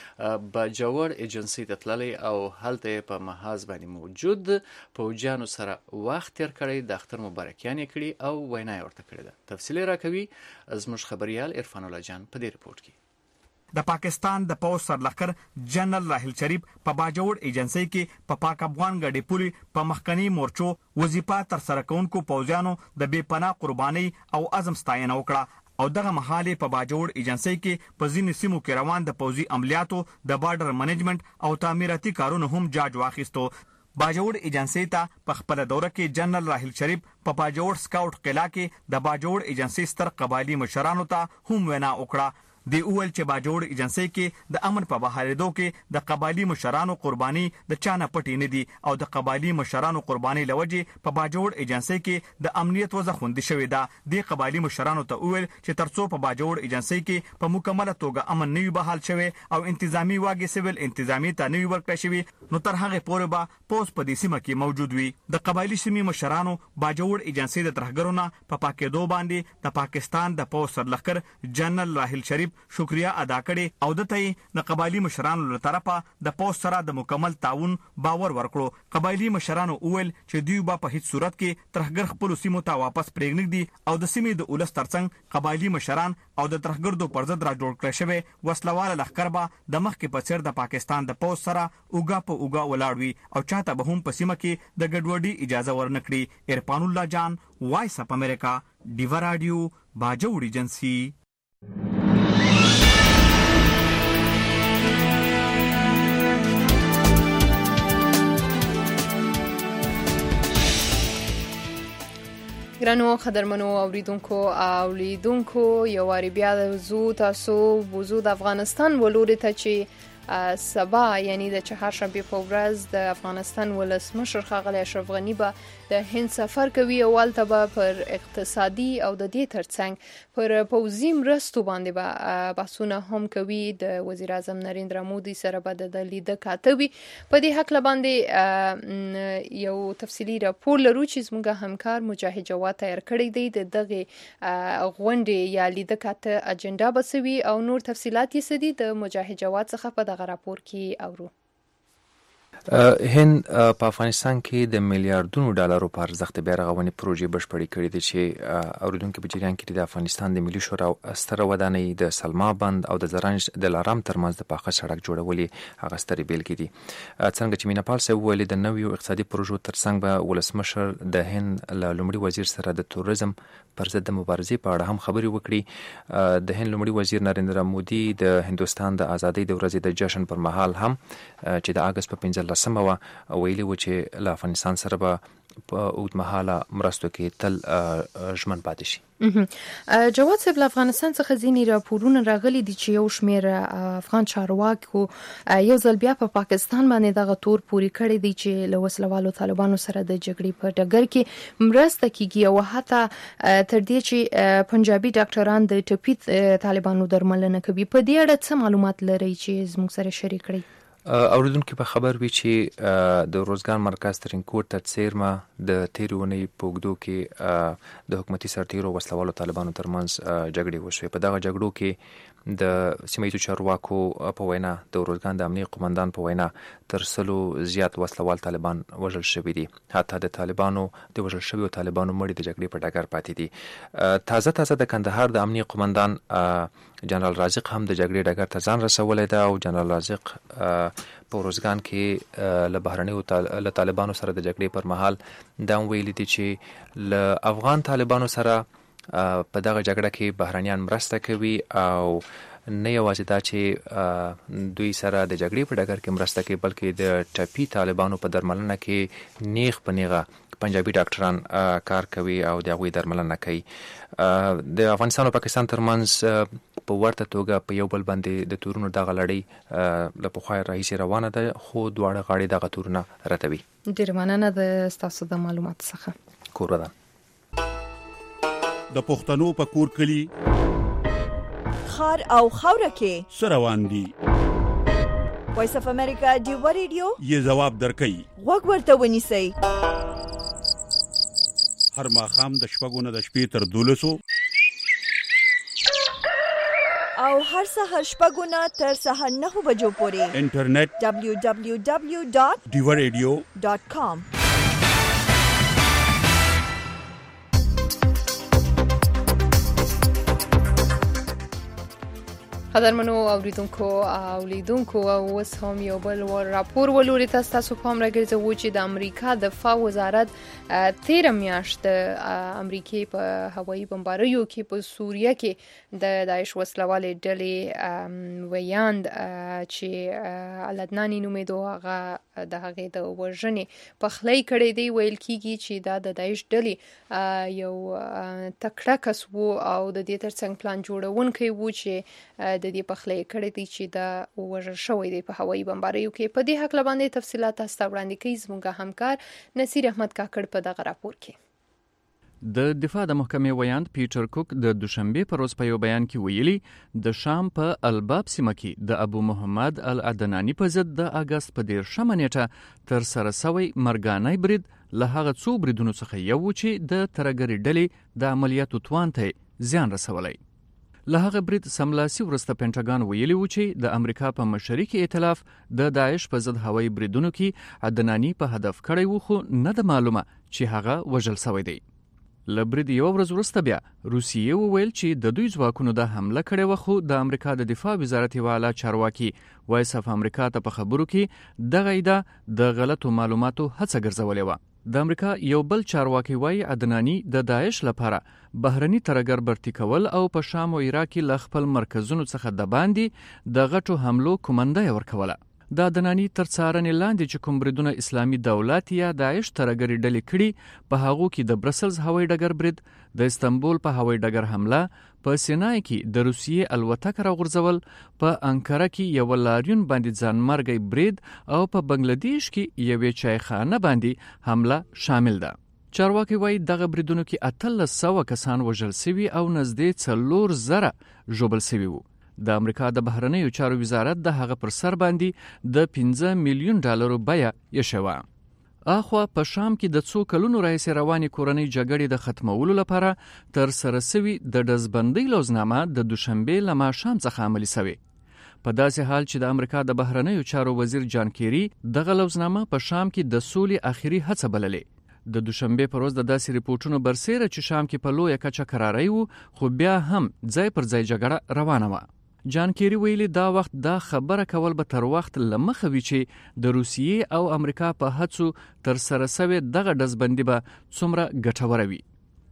باجوړ ایجنسي ته تللی او هلته په محاذ باندې موجود پوجانو سره وخت تیر کړی د اختر مبارکیان یې کړي او وینا یې ورته کړې ده. تفصیل راکوي زموږ خبريال عرفان الله جان په دې رپورت کې. د پاکستان د پوز سرلښکر جنرال راحیل شریف په باجوړ ایجنسي کې په پاک افغان غړي پولی په مخکنی مورچو وظیفه تر سره کوونکو پوځیانو د بے پناه قرباني او عزم ستاینه وکړه او دغه مهاله په باجوړ ایجنسي کې په ځینې سیمو کې روان د پوځي عملیاتو د بارډر منیجمنت او تعمیراتي کارونو هم جاج واخیستو. باجوړ ایجنسي ته په خپل دوره کې جنرال راحیل شریف په باجوړ سکاوټ قلعه کې د باجوړ ایجنسي ستر قبایلی مشرانو ته هم وینا وکړه. دی اول چې باجوړ ایجنسي کې د امن په بهالېدو کې د قبایلی مشرانو قرباني د چانه پټې نه دي او د قبایلی مشرانو قرباني لوجې په باجوړ ایجنسي کې د امنیت وضع خوندي شوې ده. د قبایلی مشرانو ته ویل چې ترڅو په باجوړ ایجنسي کې په مکمله توګه امن نوي بحال شوی او انتظامی واګي سیول انتظامی ته نوي ورکړی شوی نو تر هغه پورې به پوز په دې سیمه کې موجود وي. د قبایلی سیمې مشرانو باجوړ ایجنسي د ترهګرو نه په پاکېدو باندې د پاکستان د پوز سرلښکر جنرال راحیل شریف شکریا ادا کړي او د ته د قبایلی مشرانو له طرفه د پوز سره د مکمل تعاون باور ورکړو. قبایلی مشرانو اول چې دوی به په هیڅ صورت کې ترهګر خپل سیمو ته واپس پرېږدي او د سیمې د اولس ترڅنګ قبایلی مشران او د ترهګردو پر ضد را جوړ کړی شوی وسلواله لښکر به د مخکې په څیر د پاکستان د پوز سره اوګه په اوګه ولاړ وي او چاته به هم په سیمه کې د ګډوډي اجازه ورنکړي. عرفان الله جان وایس اف امریکا ډیو رادیو باجوړ ایجنسي. ګرانو قدرمنو اوریدونکو او لیدونکو یو واری بیا زو تاسو وزو د افغانستان ولوري ته چې سبا یعنی د چهارشنبه په ورځ د افغانستان ولسمشر ښاغلی اشرف غني به د هند سفر کوي او هلته به پر اقتصادي او د دې ترڅنګ پر پوځي مرستو باندې به بحثونه هم کوي. د وزیر اعظم نریندرا مودي سره به د لیده کاته وي. په دې هکله باندې یو تفصیلي راپور لرو چې زموږ همکار مجاهد جواد تیار کړی دی. د دغه غونډې یا لیده کاته اجنډا به څه وي او نور تفصیلات یې څه دي د مجاهد جواد څخه په دغه راپور کې اورو. هند په افغانستان کې د میلیارډونو ډالرو په ارزښت بیا رغونې پروژې بشپړې کړې دي چې اوریدونکو په جریان کې د افغانستان د ملي شورا ستره ودانۍ د سلما بند او د زرنج د لارام ترمنځ د پاخه سړک جوړولې هغه سترې بیلګې دي. څنګه چې میناپال صاحب وویل د نویو اقتصادي پروژو ترڅنګ به ولسمشر د هند له لومړي وزیر سره د تورزم پر ضد د مبارزې په اړه هم خبرې وکړي. د هند لومړي وزیر نریندرا مودي د هندوستان د ازادۍ د ورځې د جشن پر مهال هم چې د اگست په پنځلسمه اتلسمه و ویلي و چې له افغانستان سره به په اوږدمهاله مرستو کې تل ژمن پاتې شي. جواد صاحب، له افغانستان څخه ځینې راپورونه راغلي دي چې یو شمېر افغان چارواکو یو ځل بیا په پاکستان باندې دغه تور پورې کړی دی چې له وسلوالو طالبانو سره د جګړې په ډګر کې مرسته کیږي او حتی تر دې چې پنجابي ډاکټران د ټپي طالبانو درملنه کوي. په دې اړه څه معلومات لرئ چې زموږ سره شریک کړئ؟ اوریدونکو به خبر وي چې د روزګان مرکز ترینکوټ ته څیرمه د تیرې اونۍ په اوږدو کې د حکومتي سرتیرو وسلوالو طالبانو ترمنځ جګړې وشوې. په دغه جګړو کې د سیمه ییزو چارواکو په وینا د روزګان د امنیي قومندان په وینا تر سلو زیات وسلوال طالبان وژل شوي دي. حتی د طالبانو د وژل شویو طالبانو مړي د جګړې په ډګر پاتې دي. تازه تازه د کندهار د امنیي قومندان جنرال رازق هم د جګړې ډګر ته ځان رسولی ده او جنرال رازق په روزګان کې له بهرنیو له طالبانو سره د جګړې پر مهال دا ویلي دي چې له افغان طالبانو سره په دغه جګړه کې بهرنیان مرسته کوي او نه یوازې دا چې دوی سره د جګړې په ډګر کې مرسته کوي بلکې د ټپي طالبانو په درملنه کې نیغ په نیغه پنجابي ډاکټران کار کوي او د هغوی درملنه کوي. د افغانستان او پاکستان ترمنځ په ورته توګه په یو بل باندې د تورونو دغه لړۍ له پخوا راهیسې روانه ده، خو دواړه غاړې دغه تورونه راتوي. ډېره مننه د ستاسو د معلوماتو څخه. کور ودان. د پښتنو په کور کلی خار او خاوره کې سروان دي. وایس اف امریکا دیو ریډیو یې جواب درکړي. وګ ورته ونیسئ. هر ماښام د شپږو نه د شپې تر دولسو او هر سهار شپږو نه تر سهار نهو بجو پورې انټرنیټ دبلیو دبلیو دبلیو ډاٹ دیو ریډیو ډاٹ کام. قدرمنو اوریدونکو او لیدونکو، اوس هم یو بل راپور ولوري ته تاسو پام راګرځوو چې د امریکا د دفاع وزارت تیر میاشت د امریکای په هوایي بمباریو کې په سوریه کې د داعش وسلوالې ډلې ویاند چې الادنانی نومېدو هغه د هغې د وژنې پخلی کړی دی. ویل کیږي چې دا د داعش ډلې یو تکړه کس و او د دې ترڅنګ پلان جوړونکی و چې د دې پخلی کړی دی چې دا وژل شوی دی په هوایي بمباریو کې. په دې هکله باندې تفصیلات تاسو ته وړاندې کوي زموږ همکار نصیر احمد کاکړ په دغه راپور کې. د دفاع د محکمې ویاند پیټر کوک د دوشنبه پر ورځ په یو بیان کې ویلي د شام په الباب سیمه کې د ابو محمد العدنانی په ضد د اگست په دیرشمه نیټه تر سره شوی مرګاني برید له هغه څو بریدونو څخه یو چې د ترګری ډلې د عملیاتو توان ته زیان رسولی. له هغه برید سملاسي ورسته پینټاګان ویلي و چې د امریکا په مشرک ائتلاف د داعش په ضد هوایي بریدونو کې عدنانی په هدف کړی و، خو نه د معلومه چې هغه وژل شوی دی. له برید یو ورځ وروسته بیا روسیې وویل چې د دوی ځواکونو د حمله کړې وه، خو د امریکا د دفاع وزارت یو اعلی چارواکي وایس اف امریکا ته په خبرو کې دغه ادعا د غلطو معلوماتو هڅه ګرځولې وه. د امریکا یو بل چارواکي وایي عدنانی د داعش لپاره بهرني ترګر برتی کول او په شام او عراق کې له خپل مرکزونو څخه د باندې د غټو حملو کومنده ورکوله. د عدنانی تر څارنې لاندې چې کوم بریدونه اسلامي دولت یا داعش ترګری ډلې کړي په هغو کې د برسلز هوایي ډګر برید، د استنبول په هوایي ډګر حمله، په سینای کې د روسیې الوتکه راغورځول، په انکره کې یو لاریون باندې ځانمرګی برید او په بنگلادیش کې یوې چایخانه باندې حمله شامل ده. چارواکي وایي دغه بریدونو کې اتلس سوه کسان وژل سوي او نږدې څلور زره ژوبل سوي وو. د امریکا د بهرنیو چارو وزارت د هغه پر سر باندې د پنځه میلیون ډالرو بیه یې اخوا په شام کې د څو کلونو راهیسې روانې کورنۍ جګړې د ختمولو لپاره تر سره سوي د ډزبندۍ لوزنامه د دوشنبې له ماښام څخه عملي سوې. په داسې حال چې د امریکا د بهرنیو چارو وزیر جان کیری دغه لوزنامه په شام کې د سولې اخري هڅه بللې. د دوشنبه پر ورځ د داسې ریپورتونو برسېره چې شام کې په لویه کچه کرارۍ وو، خو بیا هم ځای پر ځای جګړه روانه وه. جان کیری ویلي دا وخت دا خبره کول به تر وخت لمخه وي چې د روسیې او امریکا په هڅو تر سره سوي دغه ډزبندي به څومره ګټوره وي.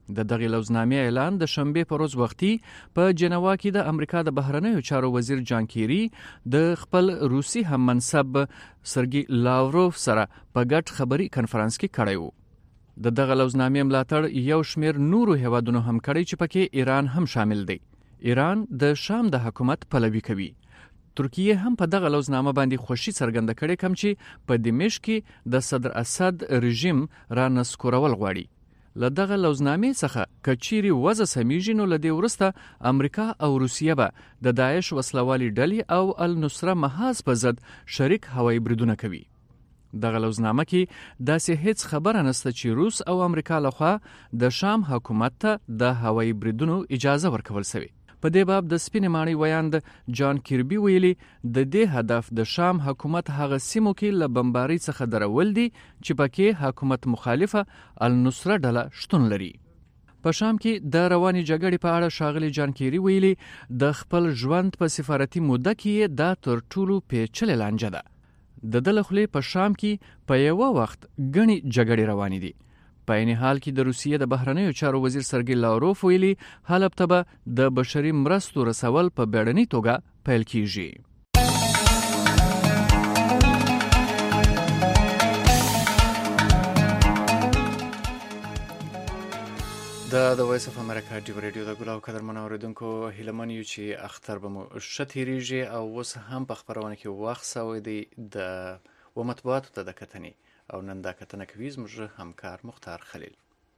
د دغه لوزنامې اعلان د شنبه په ورځ وختي په جنوا کې د امریکا د بهرنیو چارو وزیر جان کیری د خپل روسي هم منصب سرګي لاوروف سره په ګډ خبري کنفرانس کې کړی و. د دغه لوزنامې ملاتړ یو شمیر نورو هیوادونو هم کړی چې پکې ایران هم شامل دی. ایران د شام د حکومت پلوي کوي. ترکیه هم په دغه لوزنامه باندې خوشي څرګنده کړې کوم چې په دمشق کې د صدر اسد رژیم را نسکورول غواړي. له دغه لوزنامې څخه کچيري وضع سمیږي نو لدې ورسته امریکا او روسیه به د داعش وسلوالي ډلې او النصره محاذ په ضد شریک هوایي بریدونه کوي. دغه لوزنامه کې داسې هیڅ خبره نشته چې روس او امریکا لخوا د شام حکومت ته د هوایي بریدونو اجازه ورکول شوی. په دې باب د سپینې ماڼۍ ویاند جان کیربي ویلي د دې هدف د شام حکومت هغه سیمو کې له بمبارۍ څخه درول دي چې پکې حکومت مخالفه النصره ډله شتون لري. په شام کې د رواني جګړې په اړه ښاغلي جان کیری ویلي د خپل ژوند په سفارتي موده کې دا تر ټولو پیچلې لانجه ده. د دغه خلې په شام کې په یو وخت غني جګړې روانې دي. په عین حال کې د روسیې د بهرنیو چارو وزیر سرګي لاوروف ویلي حلب ته به د بشري مرستو رسول په بیړنۍ توګه پیل کیږي. د د وایس اف امریکا ډیو ریډیو د ګلاو قدرمن اوریدونکو هیلمن یو چې اختر به مو شتیریږي او اوس هم په خبرونه کې وخت سوی دی د و مطبوعاتو ته د کتنې او نن دا کتنه کوي زموږ همکار مختار خلیل.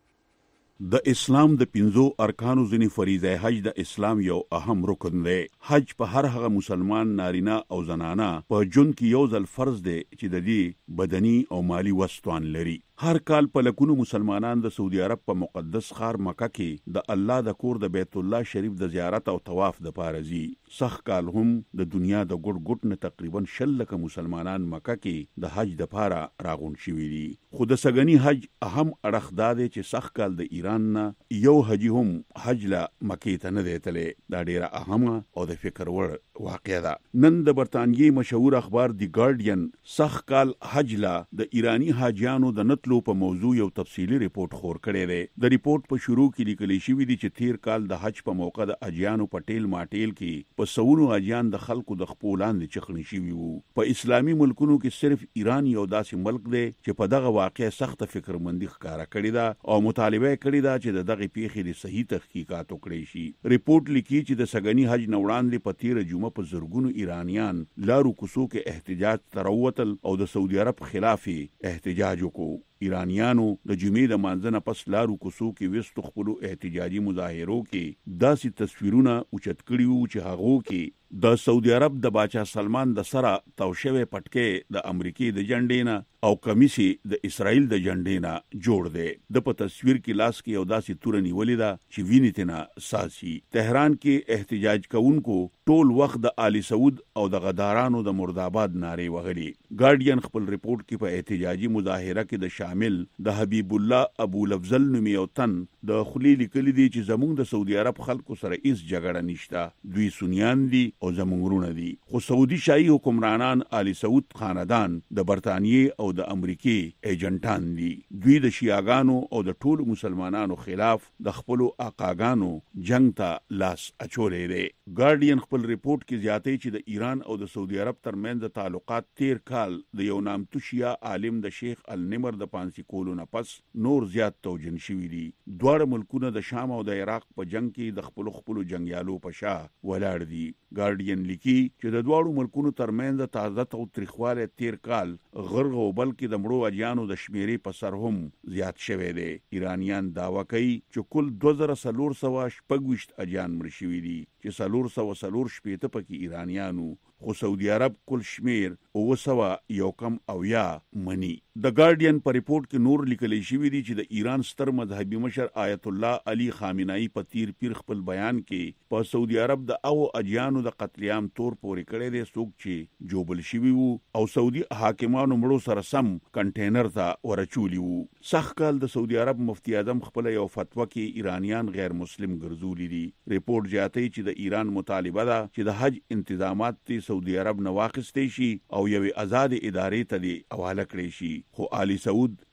د اسلام د پنځو ارکانو ځینې فریضه حج د اسلام یو اهم رکن دی. حج په هر هغه مسلمان نارینه او زنانه په جون کې یو ځل فرض دی چې د دې بدني او مالی وسوان لري. هر کال په لکونو مسلمانان د سعودي عرب په مقدس ښار مکه کې د الله د کور د بیت الله شریف د زیارت او طواف د پاره ځي. سخ کال هم د دنیا د ګډ ګډ نه تقریبا شل لکه مسلمانان مکه کې د حج د پاره راغون شوي دي. خو د سګنی حج اهم اړخ دا دی چې سخ کال د ایران نه یو حجي هم حج له مکې ته نه دی تللی. دا ډیره اهمه او د فکر وړ واقعه ده. نن د برتانیې مشهور اخبار دی ګارډین سخ کال حج له د ایرانی حاجیانو د نت په موضوع یو تفصیلی ریپورت خور کړی دی. د ریپورت په شروع کې لیکل شوی دی چې تیر کال د حج په موقع د اجیانو په ټیل ماټیل کې په سونو اجیان د خلکو د خپلان د چخنی شوی وو. په اسلامي ملکونو کې صرف ایران یو داسې ملک دی چې په دغه واقع سخت فکرمندي ښکارا کړی ده او مطالبه کړی ده چې د دغه پیښې د صحیح تحقیقات وکړي شي. ریپورت لیکي چې د سګنی حج نوړاندې په تیر جمعه په زرګونو ایرانیان لارو کوڅو کې احتجاج تروتل او د سعودي عرب خلاف احتجاج وکړو. ایرانیانو د جمعې د مانځنه پس لارو کوڅو کې وستو خپلو احتجاجي مظاهرو کې داسې تصویرونه اوچت کړي وو چې هغو کې د سعودي عرب د باچا سلمان د سره توشوي پټکې د امریکای د جنډې نه او کمیسي د اسرائیل د جنډې نه جوړ دی. د په تصویر کې لاس کې یو داسې تور نیولې ده چې ویني تنه ساسي. تهران کې احتجاج کوونکو ټول وخت د آلی سعود او د غدارانو د مرداباد نارې وهلي. ګارډین خپل ریپورت کې په احتجاجي مظاهره کې د شامل د حبیب الله ابو لفظل نومي یو تن د خلی لیکلي دي چې زموږ د سعودي عرب خلکو سره هیڅ جګړه نشته. دوی سنیان دي او زموږ ورونه دي. خو سعودي شاهي حکمرانان آلی سعود خاندان د برتانیې او د امریکای ایجنټان دي. دوی د شیعاګانو او د ټولو مسلمانانو خلاف د خپلو آقاګانو جنگ ته لاس اچولې دي. ګارډین خپل ریپورت کې زیاتې چې د ایران او د سعودي عرب ترمنځ تعلقات تیر کال د یو نامتو شیعه عالم د شیخ النمر د پانسی کولو نه پس نور زیات توجن شوي دي. دواړه ملکونه د شام او د عراق په جنگ کې د خپل خپل جنگیالو په شا ولاړ دي. ګارډین لیکي چې د دواړو ملکونو ترمنځ تعزت او تاریخواله تیر کال غرغ او بلکې د مړو اجیانو د شمیرې په سر هم زیات شوی دی. ایرانیان داوا کوي چې کل دوه زره څلور سوه شپږ ویشت اجیان مړ شوي دي چې څلور سوه څلور شپېته پکې ایرانیانو خو سعودي عرب کل شمیر اوه سوه یو کم او یا منی. د ګارډین په ریپورت کې نور لیکل شوی دی چې د ایران ستر مذهبي مشر آیت الله علي خامنه‌ای په تیر پیر خپل بیان کې په سعودي عرب د او اجیانو د قتل عام تور پورې کړی دی څوک چې جوبل شوی وو او سعودي حاکمانو مړو سره سم کنټینر ته ورچولی وو. سخت کال د سعودي عرب مفتی اعظم خپل یو فتوا کې ایرانیان غیر مسلم ګرځولي دي. ریپورت جاتی چې د ایران مطالبه ده چې د حج انتظامات تی سعودي عرب نه واخیستې شي او یوې آزاد ادارې ته دی حواله کړی شي. خو آلی سعود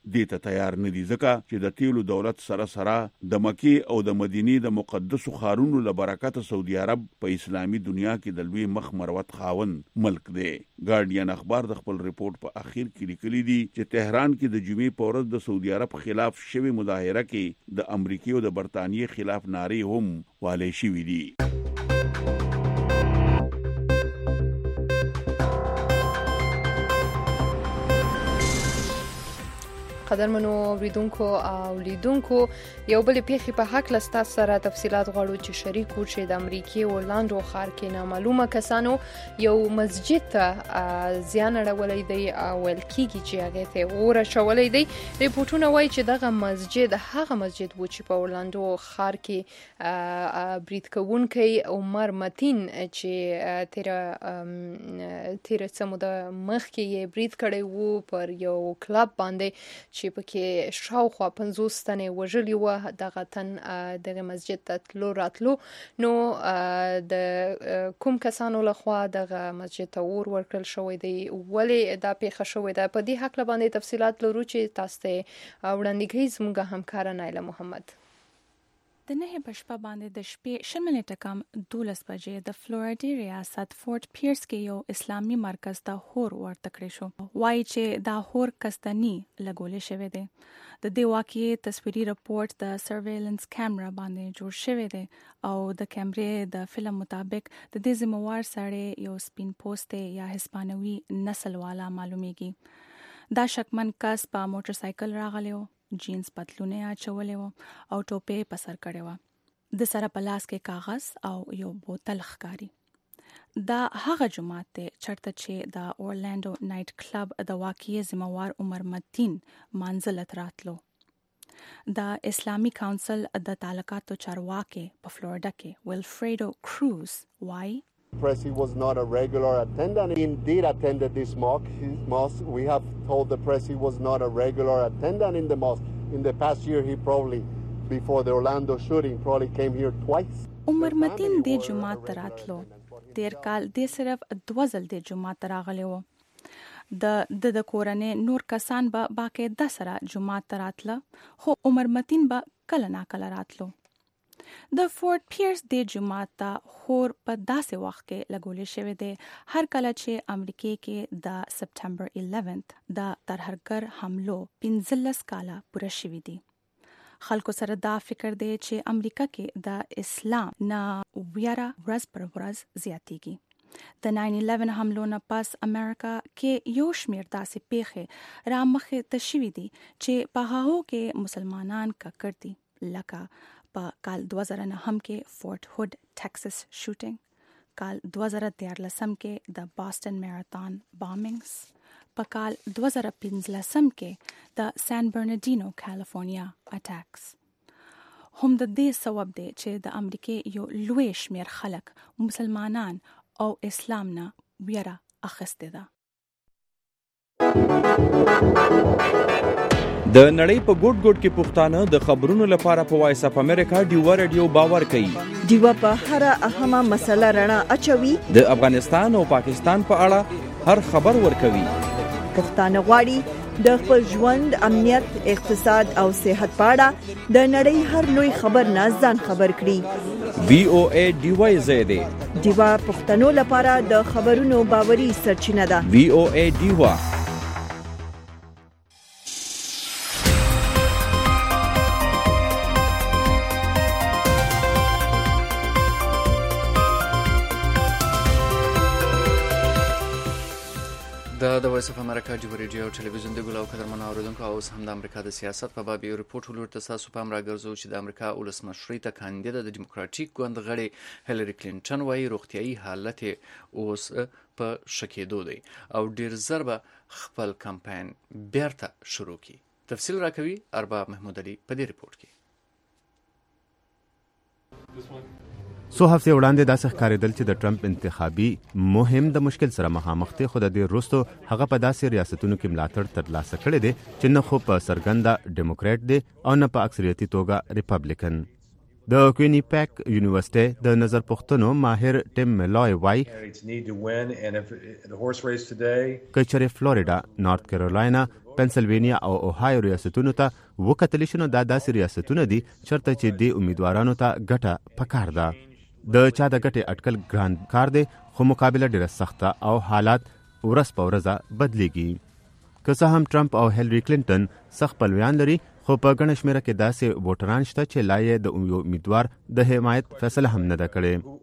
دې ته تیار نه دي ځکه چې د تیلو دولت سره سره د مکی او د مدینې د مقدسو ښارونو له برکته سعودي عرب په اسلامي دنیا کې د لوی مخ مروت خاون ملک دی. ګارډین اخبار د خپل ریپورت په اخر کې لیکلي دي چې تهران کې د جمعې په ورځ د سعودي عرب خلاف شوی مظاهره کې د امریکا او د برتانیې خلاف نارې هم والي شوې دي. قدرمنو اوریدونکو او لیدونکو یو بل پیښې په حق لستا سره تفصيلات غواړو چې شریک و چې د امریکای اورلاندو ښار کې نامعلومه کسانو یو مسجد ته زیان اړولی دی او ویل کېږي چې هغې ته اور اچولی دی. ریپورټونه وایي چې دغه مسجد هغه مسجد و چې په اورلاندو ښار کې برید کوونکی عمر متین چې تیره تیره څه موده مخکې یې برید کړی و پر یو کلب باندې چې پکې شاوخوا پنځوس تنې وژلي وه، دغه تن دغه مسجد ته تلو راتلو. نو د کوم کسانو لخوا دغه مسجد ته اور ورکړل شوی دی، ولې دا پیښه شوې ده، په دې هکله باندې تفصیلات لرو چې تاسو ته وړاندې کوي زموږ همکاره نایله محمد. د نهه په شپه باندې د شپې شل منټه کم دولس بجې د فلوریډا ریاست فورت پیرس کې یو اسلامي مرکز ته اور ورته کړی شو. وایي چې دا اور قصدني لګولې شوی دی. د دې واقعې تصویري رپورټ د سرویلنس کیمرا باندې جوړ شوی دی او د کیمرې د فلم مطابق د دې ذمہوار سړی یو سپین پوسټ یا هسپانوي نسل والا معلومیږي. دا شکمن کس په موټر سایکل راغلی و، جینز پتلونه اچولې و او ټوپې په سر کړې وه. د سره په لاس کې کاغذ او یو بوتل ښکاري. دا هغه جماعت دی چرته چې د اورلاندو نایټ کلب د واقعي ذمہوار عمر متین منزلت راتلو. د اسلامي کونسل د تعلقاتو چارواکي په فلوریډا کې ویلفریډو کروز وایي Pressy was not a regular attendant. He indeed attended this mosque. We have told the press he was not a regular attendant in the mosque. In the past year, he probably, before the Orlando shooting, probably came here twice. عمر متین د جمعات راتلو. تیر کال د صرف دوزل د جمعات راغلی و. د د کورنۍ نور کسان به باقاعده سره جمعات راتله، خو عمر متین به کله نا کله راتلو. د فورت پیرس د جماعت ته خور په داسې وخت کې لګولې شوی دی هر کله چې امریکا کې د سپټمبر الیونث د ترهګر حملو پنځلس کاله پوره شوي دي. خلکو سره دا فکر دی چې امریکا کې د اسلام نه ویره ورځ پر ورځ زیاتیږي. د ناین الیون حملو نه پس امریکا کې یو شمیر داسې پیښې را مخې ته شوي دي چې په هغو کې مسلمانان ککړ دي، لکه په کال دوه زره نهم کې فورت هود ټکساس شوټینګ، کال دوه زره دیارلسم کې د باسټن میراتھن بامینګز، په کال دوه زره پنځلسم کې د سان برناردینو کالیفورنیا اټاکس. هم د دې سبب دی چې د امریکای یو لوی شمیر خلک مسلمانان او اسلام نه ویره اخیسته ده. د نړۍ په ګوټ ګوټ کې پښتانه د خبرونو لپاره په وایس اپ امریکا ډیوا رادیو باور کوي. ډیوا په هر اهمه مسله رڼا اچوي. د افغانستان او پاکستان په اړه هر خبر ورکوي. پښتانه غواړي د خپل ژوند، امنیت، اقتصاد او صحت په اړه د نړۍ هر لوی خبر نه ځان خبر کړي. وی او ای ډیوا زیاده ډیوا پښتنو لپاره د خبرونو باوري سرچینه ده. وی او ای ډیوا. د د وایس اف امریکا ډیو ریډیو ټلویزیون د ګلاو قدرمنو اوریدونکو او هم د امریکا د سیاست په باب یو ریپورت ولورته تاسو په امر راګرځو چې د امریکا ولسمشرۍ ته کاندیده د ډیموکراټیک ګوند غړي هیلری کلینټن وايي روغتيایي حالت اوس په شکېدو دی او ډیر زر به خپل کمپاین بیرته شروع کړي. تفصیل راکوي ارباب محمود علي په دې ریپورت کې. سو هفته وړاندې داسې ښکارېدل چې د ټرمپ انتخابي مهم د مشکل سره مخامخ دی، خو د دې وروستو هغه په داسې ریاستونو کې ملاتړ ترلاسه کړی دی چې نه خو په څرګنده ډیموکریټ دی او نه په اکثریتي توګه ریپبلیکن. د کوینی پیک یونیورسيټي د نظر پوښتنو ماهر ټیم ملوی وای کچره فلوریدا، نارت کیرولینا پنسلوینیا او اوهایو ریاستونو ته وکتل شي نو دا داسې ریاستونه دي چرته چې د امیدوارانو ته ګټه پکار ده. د چا د ګټې اټکل ګران کار دی خو مقابله ډیره سخته او حالات ورځ په ورځ بدلیږي. که څه هم ټرمپ او هیلری کلینټن سخت پلویان لري خو په ګڼه شمېره کې داسې ووټران شته چې لا یې د امیدوار د حمایت فیصله هم نه ده کړې.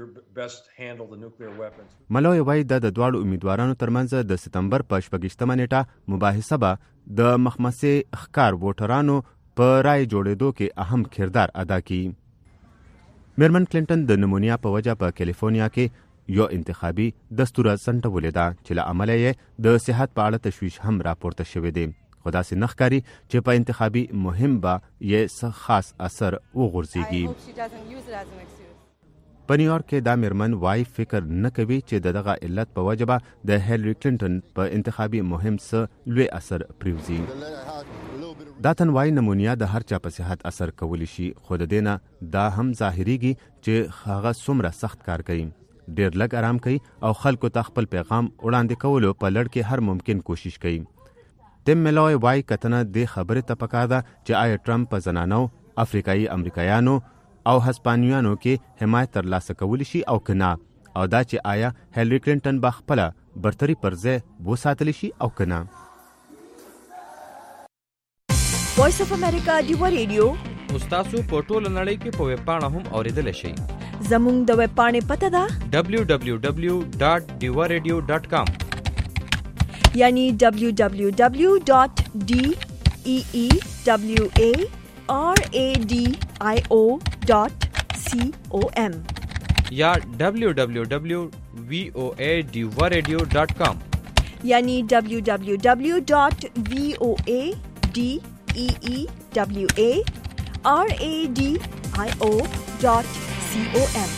ملوی وایي دا د دواړو امیدوارانو ترمنځ د ستمبر په شپږیشتمه نیټه مباحثه به د مخمسې ښکار ووټرانو په رای جوړېدو کې اهم کردار ادا کړي. میرمن کلینټن د نمونیا په وجه په کیلیفورنیا کې یو انتخابي دستوره څنډولې ده چې له امله یې د صحت په اړه تشویش هم راپورته شوی دی. خو داسې نه ښکاري چې په انتخابي مهم به یې څه خاص اثر وغورځېږي. په نیویارک کې دا میرمن وای فکر نه کوي چې د دغه علت په وجه به د هیلری کلینټن په انتخابي مهم څه لوی اثر پریوزي. دا تن وای نمونیا د هر چا په صحت اثر کولی شي خو د دې نه دا هم ظاهریږي چې هغه څومره سخت کار کوي. ډېر لږ آرام کوي او خلکو ته خپل پیغام وړاندې کولو په لړ کې هر ممکن کوشش کوي. تیم ملوی وای کتنه د خبرې ته پکار ده چې آیا ټرمپ په زنانو، افریقایي امریکایانو او هسپانویانو کې حمایت ترلاسه کولی شي او که نه، او دا چې آیا هیلری کلینټن به خپله برتري پر ځای وساتلی شي او که نه. وایس اف امریکا ډیوا ریډیو تاسو په ټوله نړۍ کې په ویب پاڼه هم اوریدلی شئ. زموږ د ویب پاڼې پته ده دبلیو دبلیو دبلیو ډاټ ډیوا ریډیو ډاټ کام، یعنی دبلیو دبلیو دبلیو ډاټ ډي ای ای ډبلیو ای آر ای ډي آی او ډاټ سی او ایم یا دبلیو دبلیو دبلیو وی او ای ډیوا ریډیو ډاټ کام، یعنی دبلیو دبلیو دبلیو ډاټ وی او ای ډي ای ای ډبلیو ای آر ای ډي آی او ډاټ سی او ایم.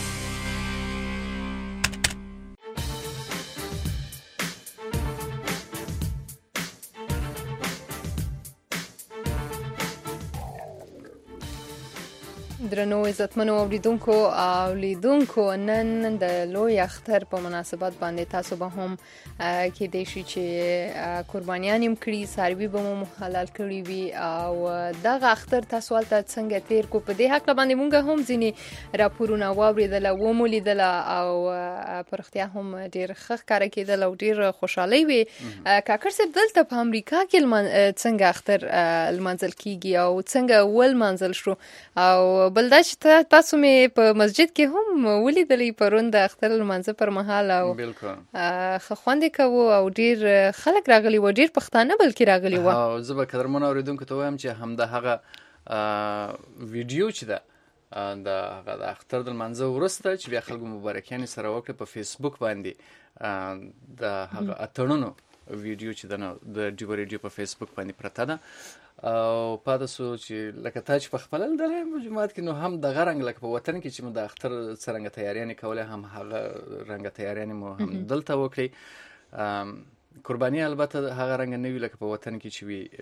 درنو عزتمنو اوریدونکو او لیدونکو، نن د لوی اختر په مناسبت باندې تاسو به هم کې دی شي چې قربانیان هم کړي، څاروي به مو حلال کړي وي او دغه اختر تاسو هلته څنګه تیر کو. په دې هکله باندې مونږ هم ځینې راپورونه واورېدله، ومو لیدله او په رښتیا هم ډېر ښه ښکاره کېدل او ډېر خوشحالۍ وې. کاکړ صاحب دلته په امریکا کې څنګه اختر لمانځل کېږي او څنګه ولمانځل شو؟ او بل دا چې تاسو مې په مسجد کې هم ولیدلی پرون د اختر لمانځه پر مهال او ښه خوند یې کوو او ډېر خلک راغلي وو، ډېر پښتانه بلکې راغلي وو. زه به قدرمنو اورېدونکو ته وایم چې همدا هغه ویډیو چې ده د هغه د اختر د لمانځه وروسته چې بیا خلکو مبارکیانې سره وکړه په فیسبوک باندې د هغه اتڼونو ویډیو چې ده نو د ډیوا ریډیو په فیسبوک باندې پرته ده او پاته سو چې لکه تا چې په خپله لیدلی یم په جومات کې، نو هم دغه رنګ لکه په وطن کې چې مو د اختر څرنګه تیاریانې کولې هم هغه رنګه تیاریانې مو هم دلته وکړئ. قرباني البته هغه رنګه نه وي لکه په وطن کې چې وي،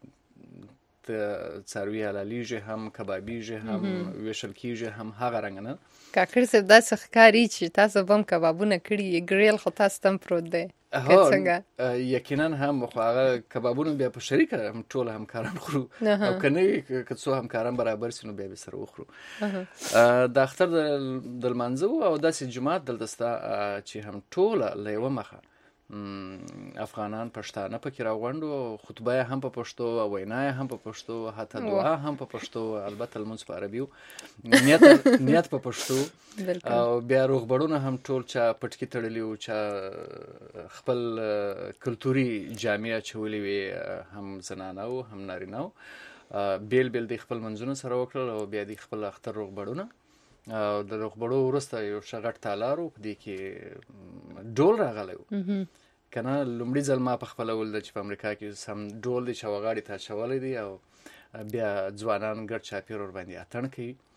څاروي حلالیږي هم کبابیږي هم ویشل کېږي هم هغه رنګ نه. کاکړ صاحب داسې ښکاري چې تاسو به هم کبابونه کړي، ګریل خو تاسو ته هم پروت دی. یقینا هم خو هغه کبابونه بیا په شریکه هم ټول همکاران خورو او که نه وي که څو همکاران برابر سي نو بیا به سره وخورو. د اختر د لمانځه او داسې جومات دلته سته چې هم ټوله له یوه مخه افغانان پښتانه پکې راغونډ و، خطبه یې هم په پښتو، وینا یې هم په پښتو، حتی دعا هم په پښتو، البته لمونځ په عربي و، نیت په پښتو او بیا روغبړونه هم ټول چا پټکي تړلي وو، چا خپل کلتوري جامې اچولې وې، هم زنانه وو هم نارینه وو، بیل بیل د خپل منځونه سره وکړل او بیا د خپل اختر روغبړونه او د روغبړو وروسته یو ښه غټ تالار و، په دې کې ډول راغلی و که نه. لومړي ځل ما په خپله ولیده چې په امریکا کې سم ډول دی چې هغه غاړې ته اچولی دی او بیا ځوانان ګډ چاپېر ورباندې اتڼ کوي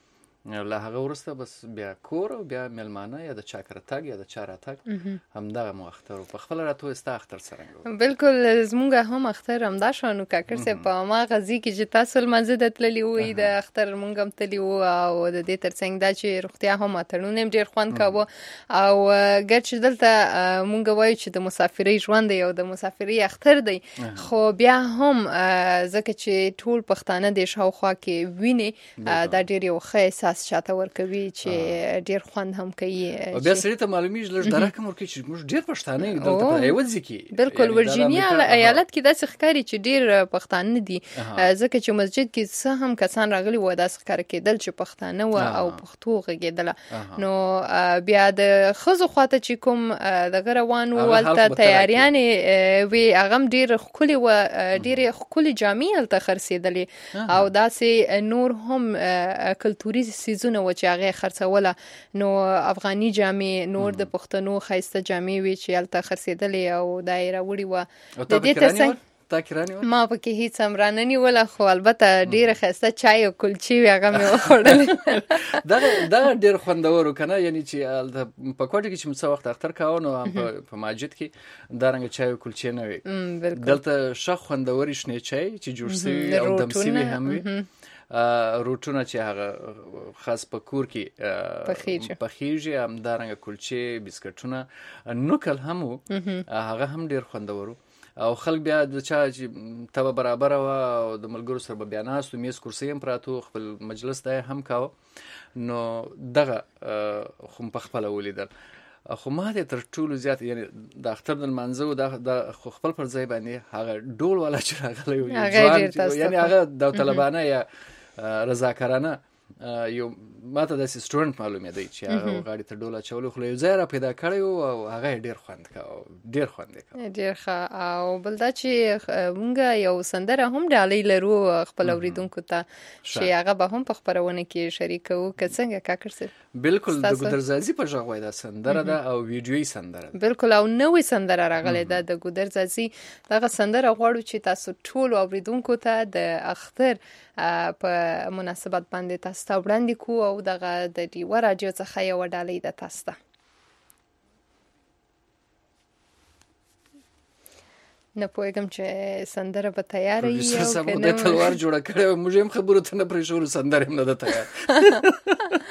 له هغه وروسته بس بیا کور او بیا مېلمانه یا د چا کره تګ یا د چا راتګ همدغه مو اختر و. په خپله راته وایي ستا اختر څرنګه و؟ بالکل زمونږ هم اختر همدا شو نو کاکړ صاحب په هماغه ځای کې چې تاسو لمانځه ته تللي وئ د اختر مونږ هم تللي وو او د دې تر څنګ دا چې روغتیا هم اتڼونه هم ډېر خوند کاوه او ګر چې دلته مونږ وایو چې د مسافرۍ ژوند دی او د مسافرۍ اختر دی خو بیا هم ځکه چې ټول پښتانه د شاوخوا کې ویني دا ډېر یو ښه احساس شاته ورکوي چې ډېر خوند هم کوي. او بیا سړي ته معلومیږي لږ درک هم ورکوي چې موږ ډېر پښتانه یو دلته په یوه ځای کې. بالکل ورجینیا ایالت کې داسې ښکاري چې ډېر پښتانه دي ځکه چې مسجد کې څه هم کسان راغلي وو داسې ښکاره کېدل چې پښتانه وه او پښتو غږېدله. نو بیا د ښځو خواته چې کوم دغه روان وو هلته تیاریانې وې هغه هم ډېر ښکلې وه ډېرې ښکلې جامې هلته خرڅېدلې او داسې نور هم کلتوري سیزونه و چې هغه خرڅوله نو افغاني جامې نور د پښتنو ښایسته جامې وې چې هلته خرڅېدلې او دا یې راوړې وه. د دې تر څنګ ما پکې هیڅ هم رانه نیوله خو البته ډېره ښایسته چای او کلچې وې هغه مې وخوړلې. دغه ډېر خوندور و که نه یعنې چې هلته په کوټه کې چې مو څه وخت اختر کاوه نو په مسجد کې دارنګه چای او کلچې نه وې. دلته ښه خوندورې شنې چای چې جوړ سوي او دم سوي هم وي روټونه چې هغه خاص په کور کې پخیږي همدارنګه کلچې بسکټونه نوکل هم و هغه هم ډېر خوندور و او خلک بیا د چا چې تبه برابره وه او د ملګرو سره به بیا ناست و میز کرسۍ هم پراته و خپل مجلس دا هم کاوه نو دغه خو م په خپله ولیدل. خو ما دې تر ټولو زیات یعنې د اختر د لمانځه و د خو خپل پر ځای باندې هغه ډول والا چې راغلی و یعنې هغه داوطلبانه یا رضاکارانه یو ماته داسې سټوډنټ معلومېدی چې هغه غاړې ته ډول اچولی خو له یو ځای را پیدا کړی و او هغه یې ډېر خوند کوه ډېر خوند یې کوه. ډېر ښه او بل دا چې مونږ یو سندره هم ډالۍ لرو خپل اورېدونکو ته چې هغه به هم په خپرونه کې شریکوو که څنګه کاکړ صاحب؟ بالکل د ګودرزازي په غږ وایي دا سندره ده او ویډیویي سندره ده. بالکل او نوې سندره راغلې ده د ګودرزازي دغه سندره غواړو چې تاسو ټولو اورېدونکو ته د اختر په مناسبت باندې تاسو ته وړاندې کړو او دغه د ډیوه راډیو څخه یوه ډالۍ ده تاسو ته. نه پوهېږم چې سندره به تیاره وي پروډیوسر صاحب خو دې تلوار جوړه کړې وه موږ هم خبرو ته نه پرېښولو سندره هم نه ده تیار.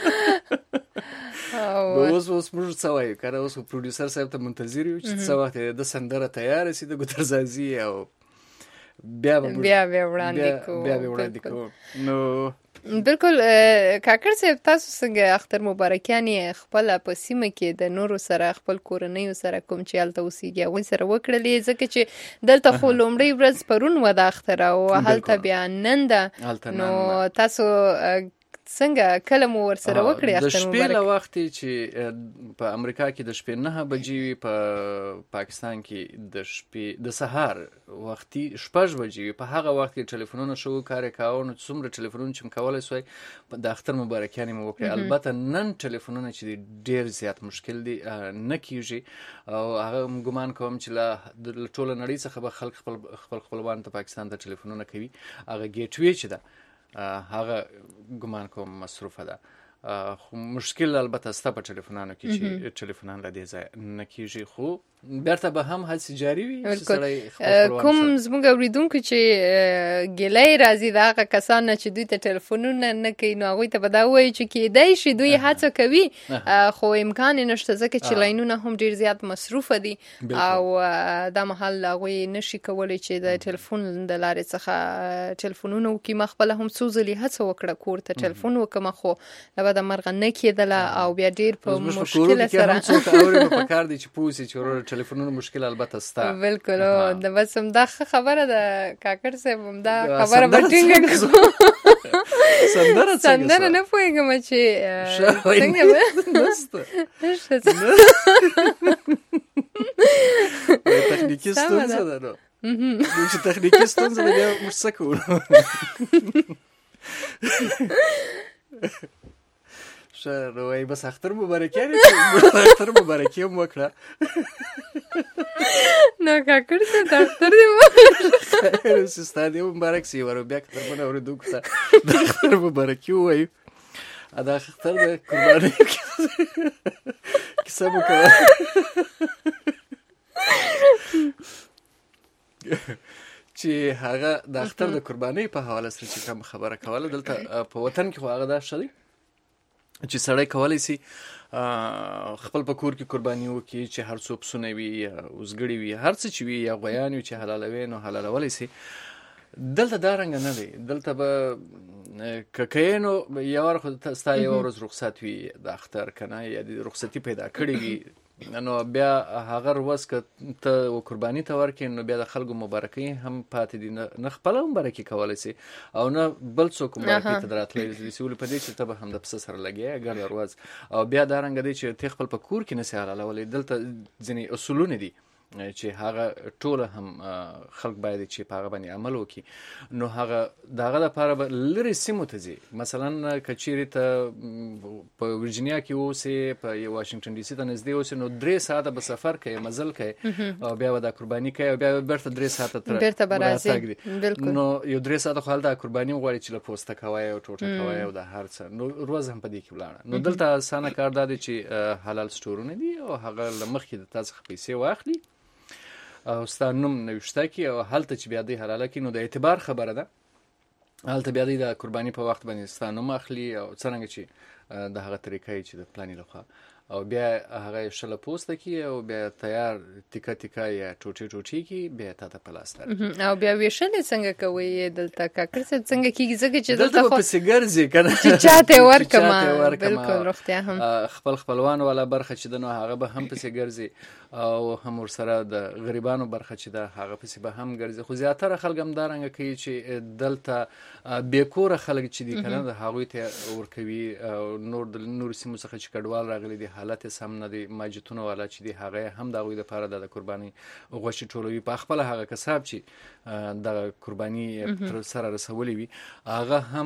اوس اوس موږ څه وایو که نه اوس پروډیوسر صاحب ته منتظر یو چې څه وخت د سندره تیاره شي د ګودرزازي او بیا بیا بیا وړاندې کوو بیا بیا وړاندې کوو. نو بالکل کاکړ صاحب تاسو څنګه اختر مبارکیانې خپله په سیمه کې د نورو سره خپل کورنیو سره کوم چې هلته اوسېږي هغوی سره وکړلې ځکه چې دلته خو لومړۍ ورځ پرون وه د اختر او هلته بیا نن ده نو تاسو څنګه کله مو ورسره وکړې اختر مبارک؟ د شپې له وختې چې په امریکا کې د شپې نهه بجې وي په پاکستان کې د شپې د سهار وختي شپږ بجې وي په هغه وخت کې ټلیفونونه ښه وکار یې کاوه نو څومره ټلیفونونه چې م کولی سوی د اختر مبارکیانې مو وکړې. البته نن ټلیفونونه چې دي ډېر زیات مشکل دي نه کېږي او هغه ګمان کوم چې له ټوله نړۍ څخه به خلک خپل خپل خپلوانو ته پاکستان ته ټلیفونونه کوي هغه ګیټ وې چې ده هغه ګمان کوم مصروفه ده خو مشکل البته ستا په ټلیفونانو کې چې ټلیفونان له دې ځایه نه کېږي خو بیرته به هم هڅې جاري وي چې سړی کوم زموږ اورېدونکو چې ګیله یې راځي د هغه کسان نه چې دوی ته ټلیفونونه نه کوي نو هغوی ته به دا ووایي چې کیدای شي دوی هڅه کوي خو امکان یې نشته ځکه چې لاینونه هم ډېر زیات مصروفه دي او دا مهال هغوی نشي کولی چې د ټلیفون د لارې څخه ټلیفونونه وکړي. ما خپله هم څو ځلې هڅه وکړه کور ته ټلیفون وکړم خو له بده مرغه نه کېدله او بیا ډېر په مشکله سره څوک اوري په کار دی چې پوه سي چې ورور ټلیفونونه مشکل البته ستا. بالکل د بس همدا ښه خبره ده کاکړ صاحب همدا خبره به ټینګه کړو. سندره سندره نه پوهېږم چې څنګه به تخنیکي ستونزه ده نو چې تخنیکي ستونزه ده بیا موږ څه کوو ښه نو وایي بس اختر مبارکیانې اختر مبارکي هم وکړه نو کاکړ صاحب د اختر دې مبارک خیر اوسې ستا دې مبارک سي ورو بیا که ترمنه اورېدونکو ته د اختر مبارکي ووایو. دا اختر د قرباني کیسه مو کوله چې هغه د اختر د قرباني په حواله سره چې کوم خبره کوله دلته په وطن کې خو هغه دا شلی چې سړی کولی سي خپل په کور کې قرباني وکړي چې هر څو پسونه وي یا اوزګړي وي هر څه چې وي یا غویان وي چې حلالوي نو حلالولی سي دلته دا رنګه نه دی دلته به که کوې نو یوه خو ستا یوه ورځ رخصت وي د اختر که نه یا د رخصتي پیدا کړې وي نو بیا هغه ورځ که ته قرباني ته ورکړې نو بیا د خلکو مبارکۍ هم پاتې دي نه خپله مبارکي کولی سي او نه بل څوک مبارکۍ ته دراتلی سي ولې په دې چې ته به هم د پسه سره لګیا ګرده ورځ او بیا دا رنګه دی چې ته خپل په کور کې نه سي حلالولی دلته ځینې اصولونه دي چې هغه ټوله هم خلک باید چې په هغه باندې عمل وکړي نو هغه د هغه لپاره به لرې سیمو ته ځي مثلا که چیرې ته په ورجینیا کې اوسې په واشنګټن ډي سي ته نږدې اوسې نو درې ساعته به سفر کوې مزل کوې او بیا به دا قرباني کوې او بیا به بیرته درې ساعته بیرته به راځې نو یو درې ساعته خو هلته قرباني غواړي چې له پوسته کوی او ټوټه کوی او د هر څه نو ورځ هم په دې کې ولاړه نو دلته اسانه کار دا دی چې حلال سټورونه دي او هغه له مخکې د تا څخه پیسې واخلي او ستا نوم نوشته کړي او هلته چې بیا دوی حلاله کړي نو د اعتبار خبره ده هلته بیا دوی د قرباني په وخت باندې ستا نوم اخلي او څرنګه چې د هغه طریقه چې د پلاني لخوا او بیا هغه شله پوسته کړي او بیا تیار ټیکه ټیکه یا ټوټې ټوټې کړي بیا تا ته په لاس درکړي او بیا ویشلې څنګه کوئ دلته کاکړ صاحب څنګه کېږي ځکه چې دلته به پسې ګرځې که نه چې چاته یې ورکړمه بلکل روغتیا هم خپل خپلوان والا برخه چې ده نو هغه به هم پسې ګرځي او هم ورسره د غریبانو برخه چې ده هغه پسې به هم ګرځي خو زیاتره خلک هم دا رنګه کوي چې دلته بېکوره خلک چې دي که نه د هغوی ته ورکوي او نور د نورو سیمو څخه چې کډوال راغلي دي حالت یې سم نه دی ماجتونه والا چې دي هغه هم د هغوی دپاره د قرباني غوښې ټولوي په خپله هغه کساب چې دغه قرباني تر سره رسولې وي هغه هم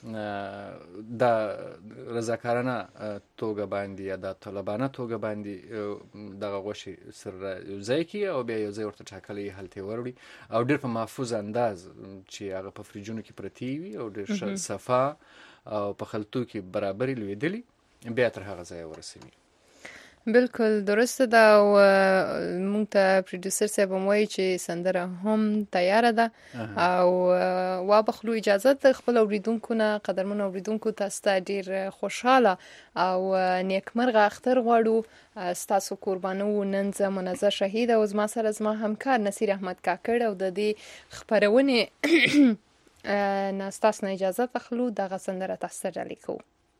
د رضاکارانه توګه باندې یا د طالبانه توګه باندې دغه غوښې سره یو ځای کړي او بیا یو ځای ورته ټاکلی هلته یې وروړي او ډېر په محفوظ انداز چې هغه په فریجونو کې پرتې وي او ډېر صفا او په خلطو کې برابرې لوېدلي بیا تر هغه ځایه ورسوي بالکل درسته ده او مونږ ته پروډوسر صاحب هم وایي چې سندره هم تیاره ده او وابخلو اجازه ده خپل اوریدونکو نه قدرمن اوریدونکو تاسو ته ډېر خوشحاله او نیکمرغه اختر غواړو ستاسو قربانو نن زه منزه شهید او زما سره زما همکار نصیر احمد کاکړ او د دې خپرونې نه ستاسو نه اجازه اخلو دغه سندره تاسو ته ډالۍ کوو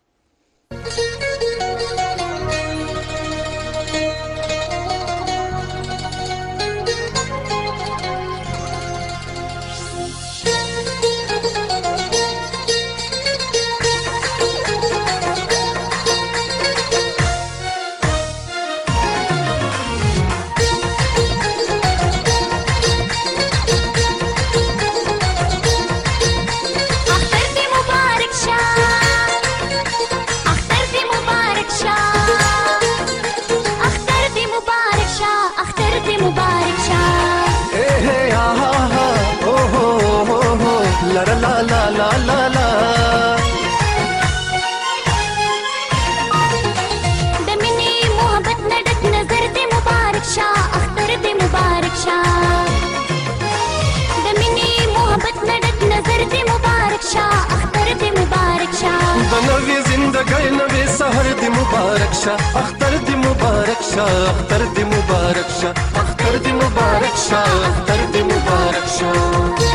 مبارک شاه اختر دی مبارک شاه اختر دی مبارک شاه اختر دی مبارک شاه اختر دی مبارک شاه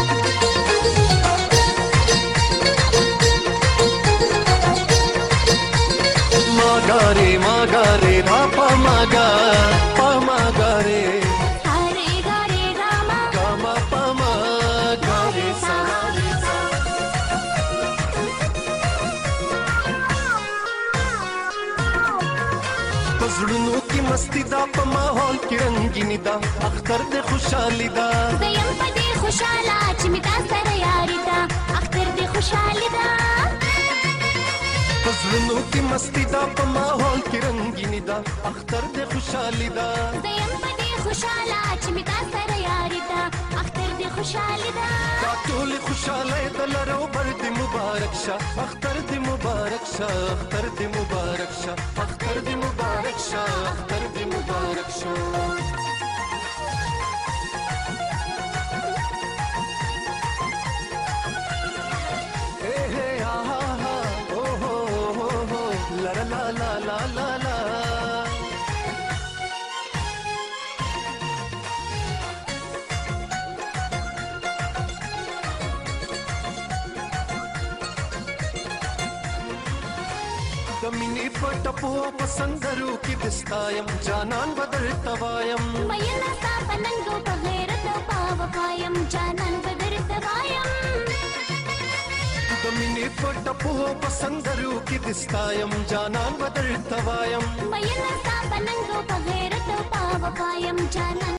ماګاره ماګاره را پا ماګا پا ماګاره هره غاره راما ګما پا ماګاره سلام زړونو کې مستی دا په ماحول کې رنگینی دا اختر دې خوشحالي دا زیم په دې خوشاله چې می تاسو سره یاري دا اختر دې خوشحالي دا زړونو کې مستی دا په ماحول کې رنگینی دا اختر دې خوشحالي دا زیم په دې خوشاله چې می تاسو سره یاري دا اختر دې خوشالي دا دا ټول خوشاله د لرو بر دې مبارک شه اختر دې مبارک شه اختر دې مبارک شه اختر دې مبارک شه اختر دې مبارک شه La la la la la la दमिनी पटपो पसंदरू की दिस्तायम जानन बदल तवायम मयना सा पनंगो बगैरत पाव पायम जानन बदल तवायम दमिनी पटपो पसंदरू की दिस्तायम जानन बदल तवायम मयना सा पनंगो बगैरत पाव पायम जानन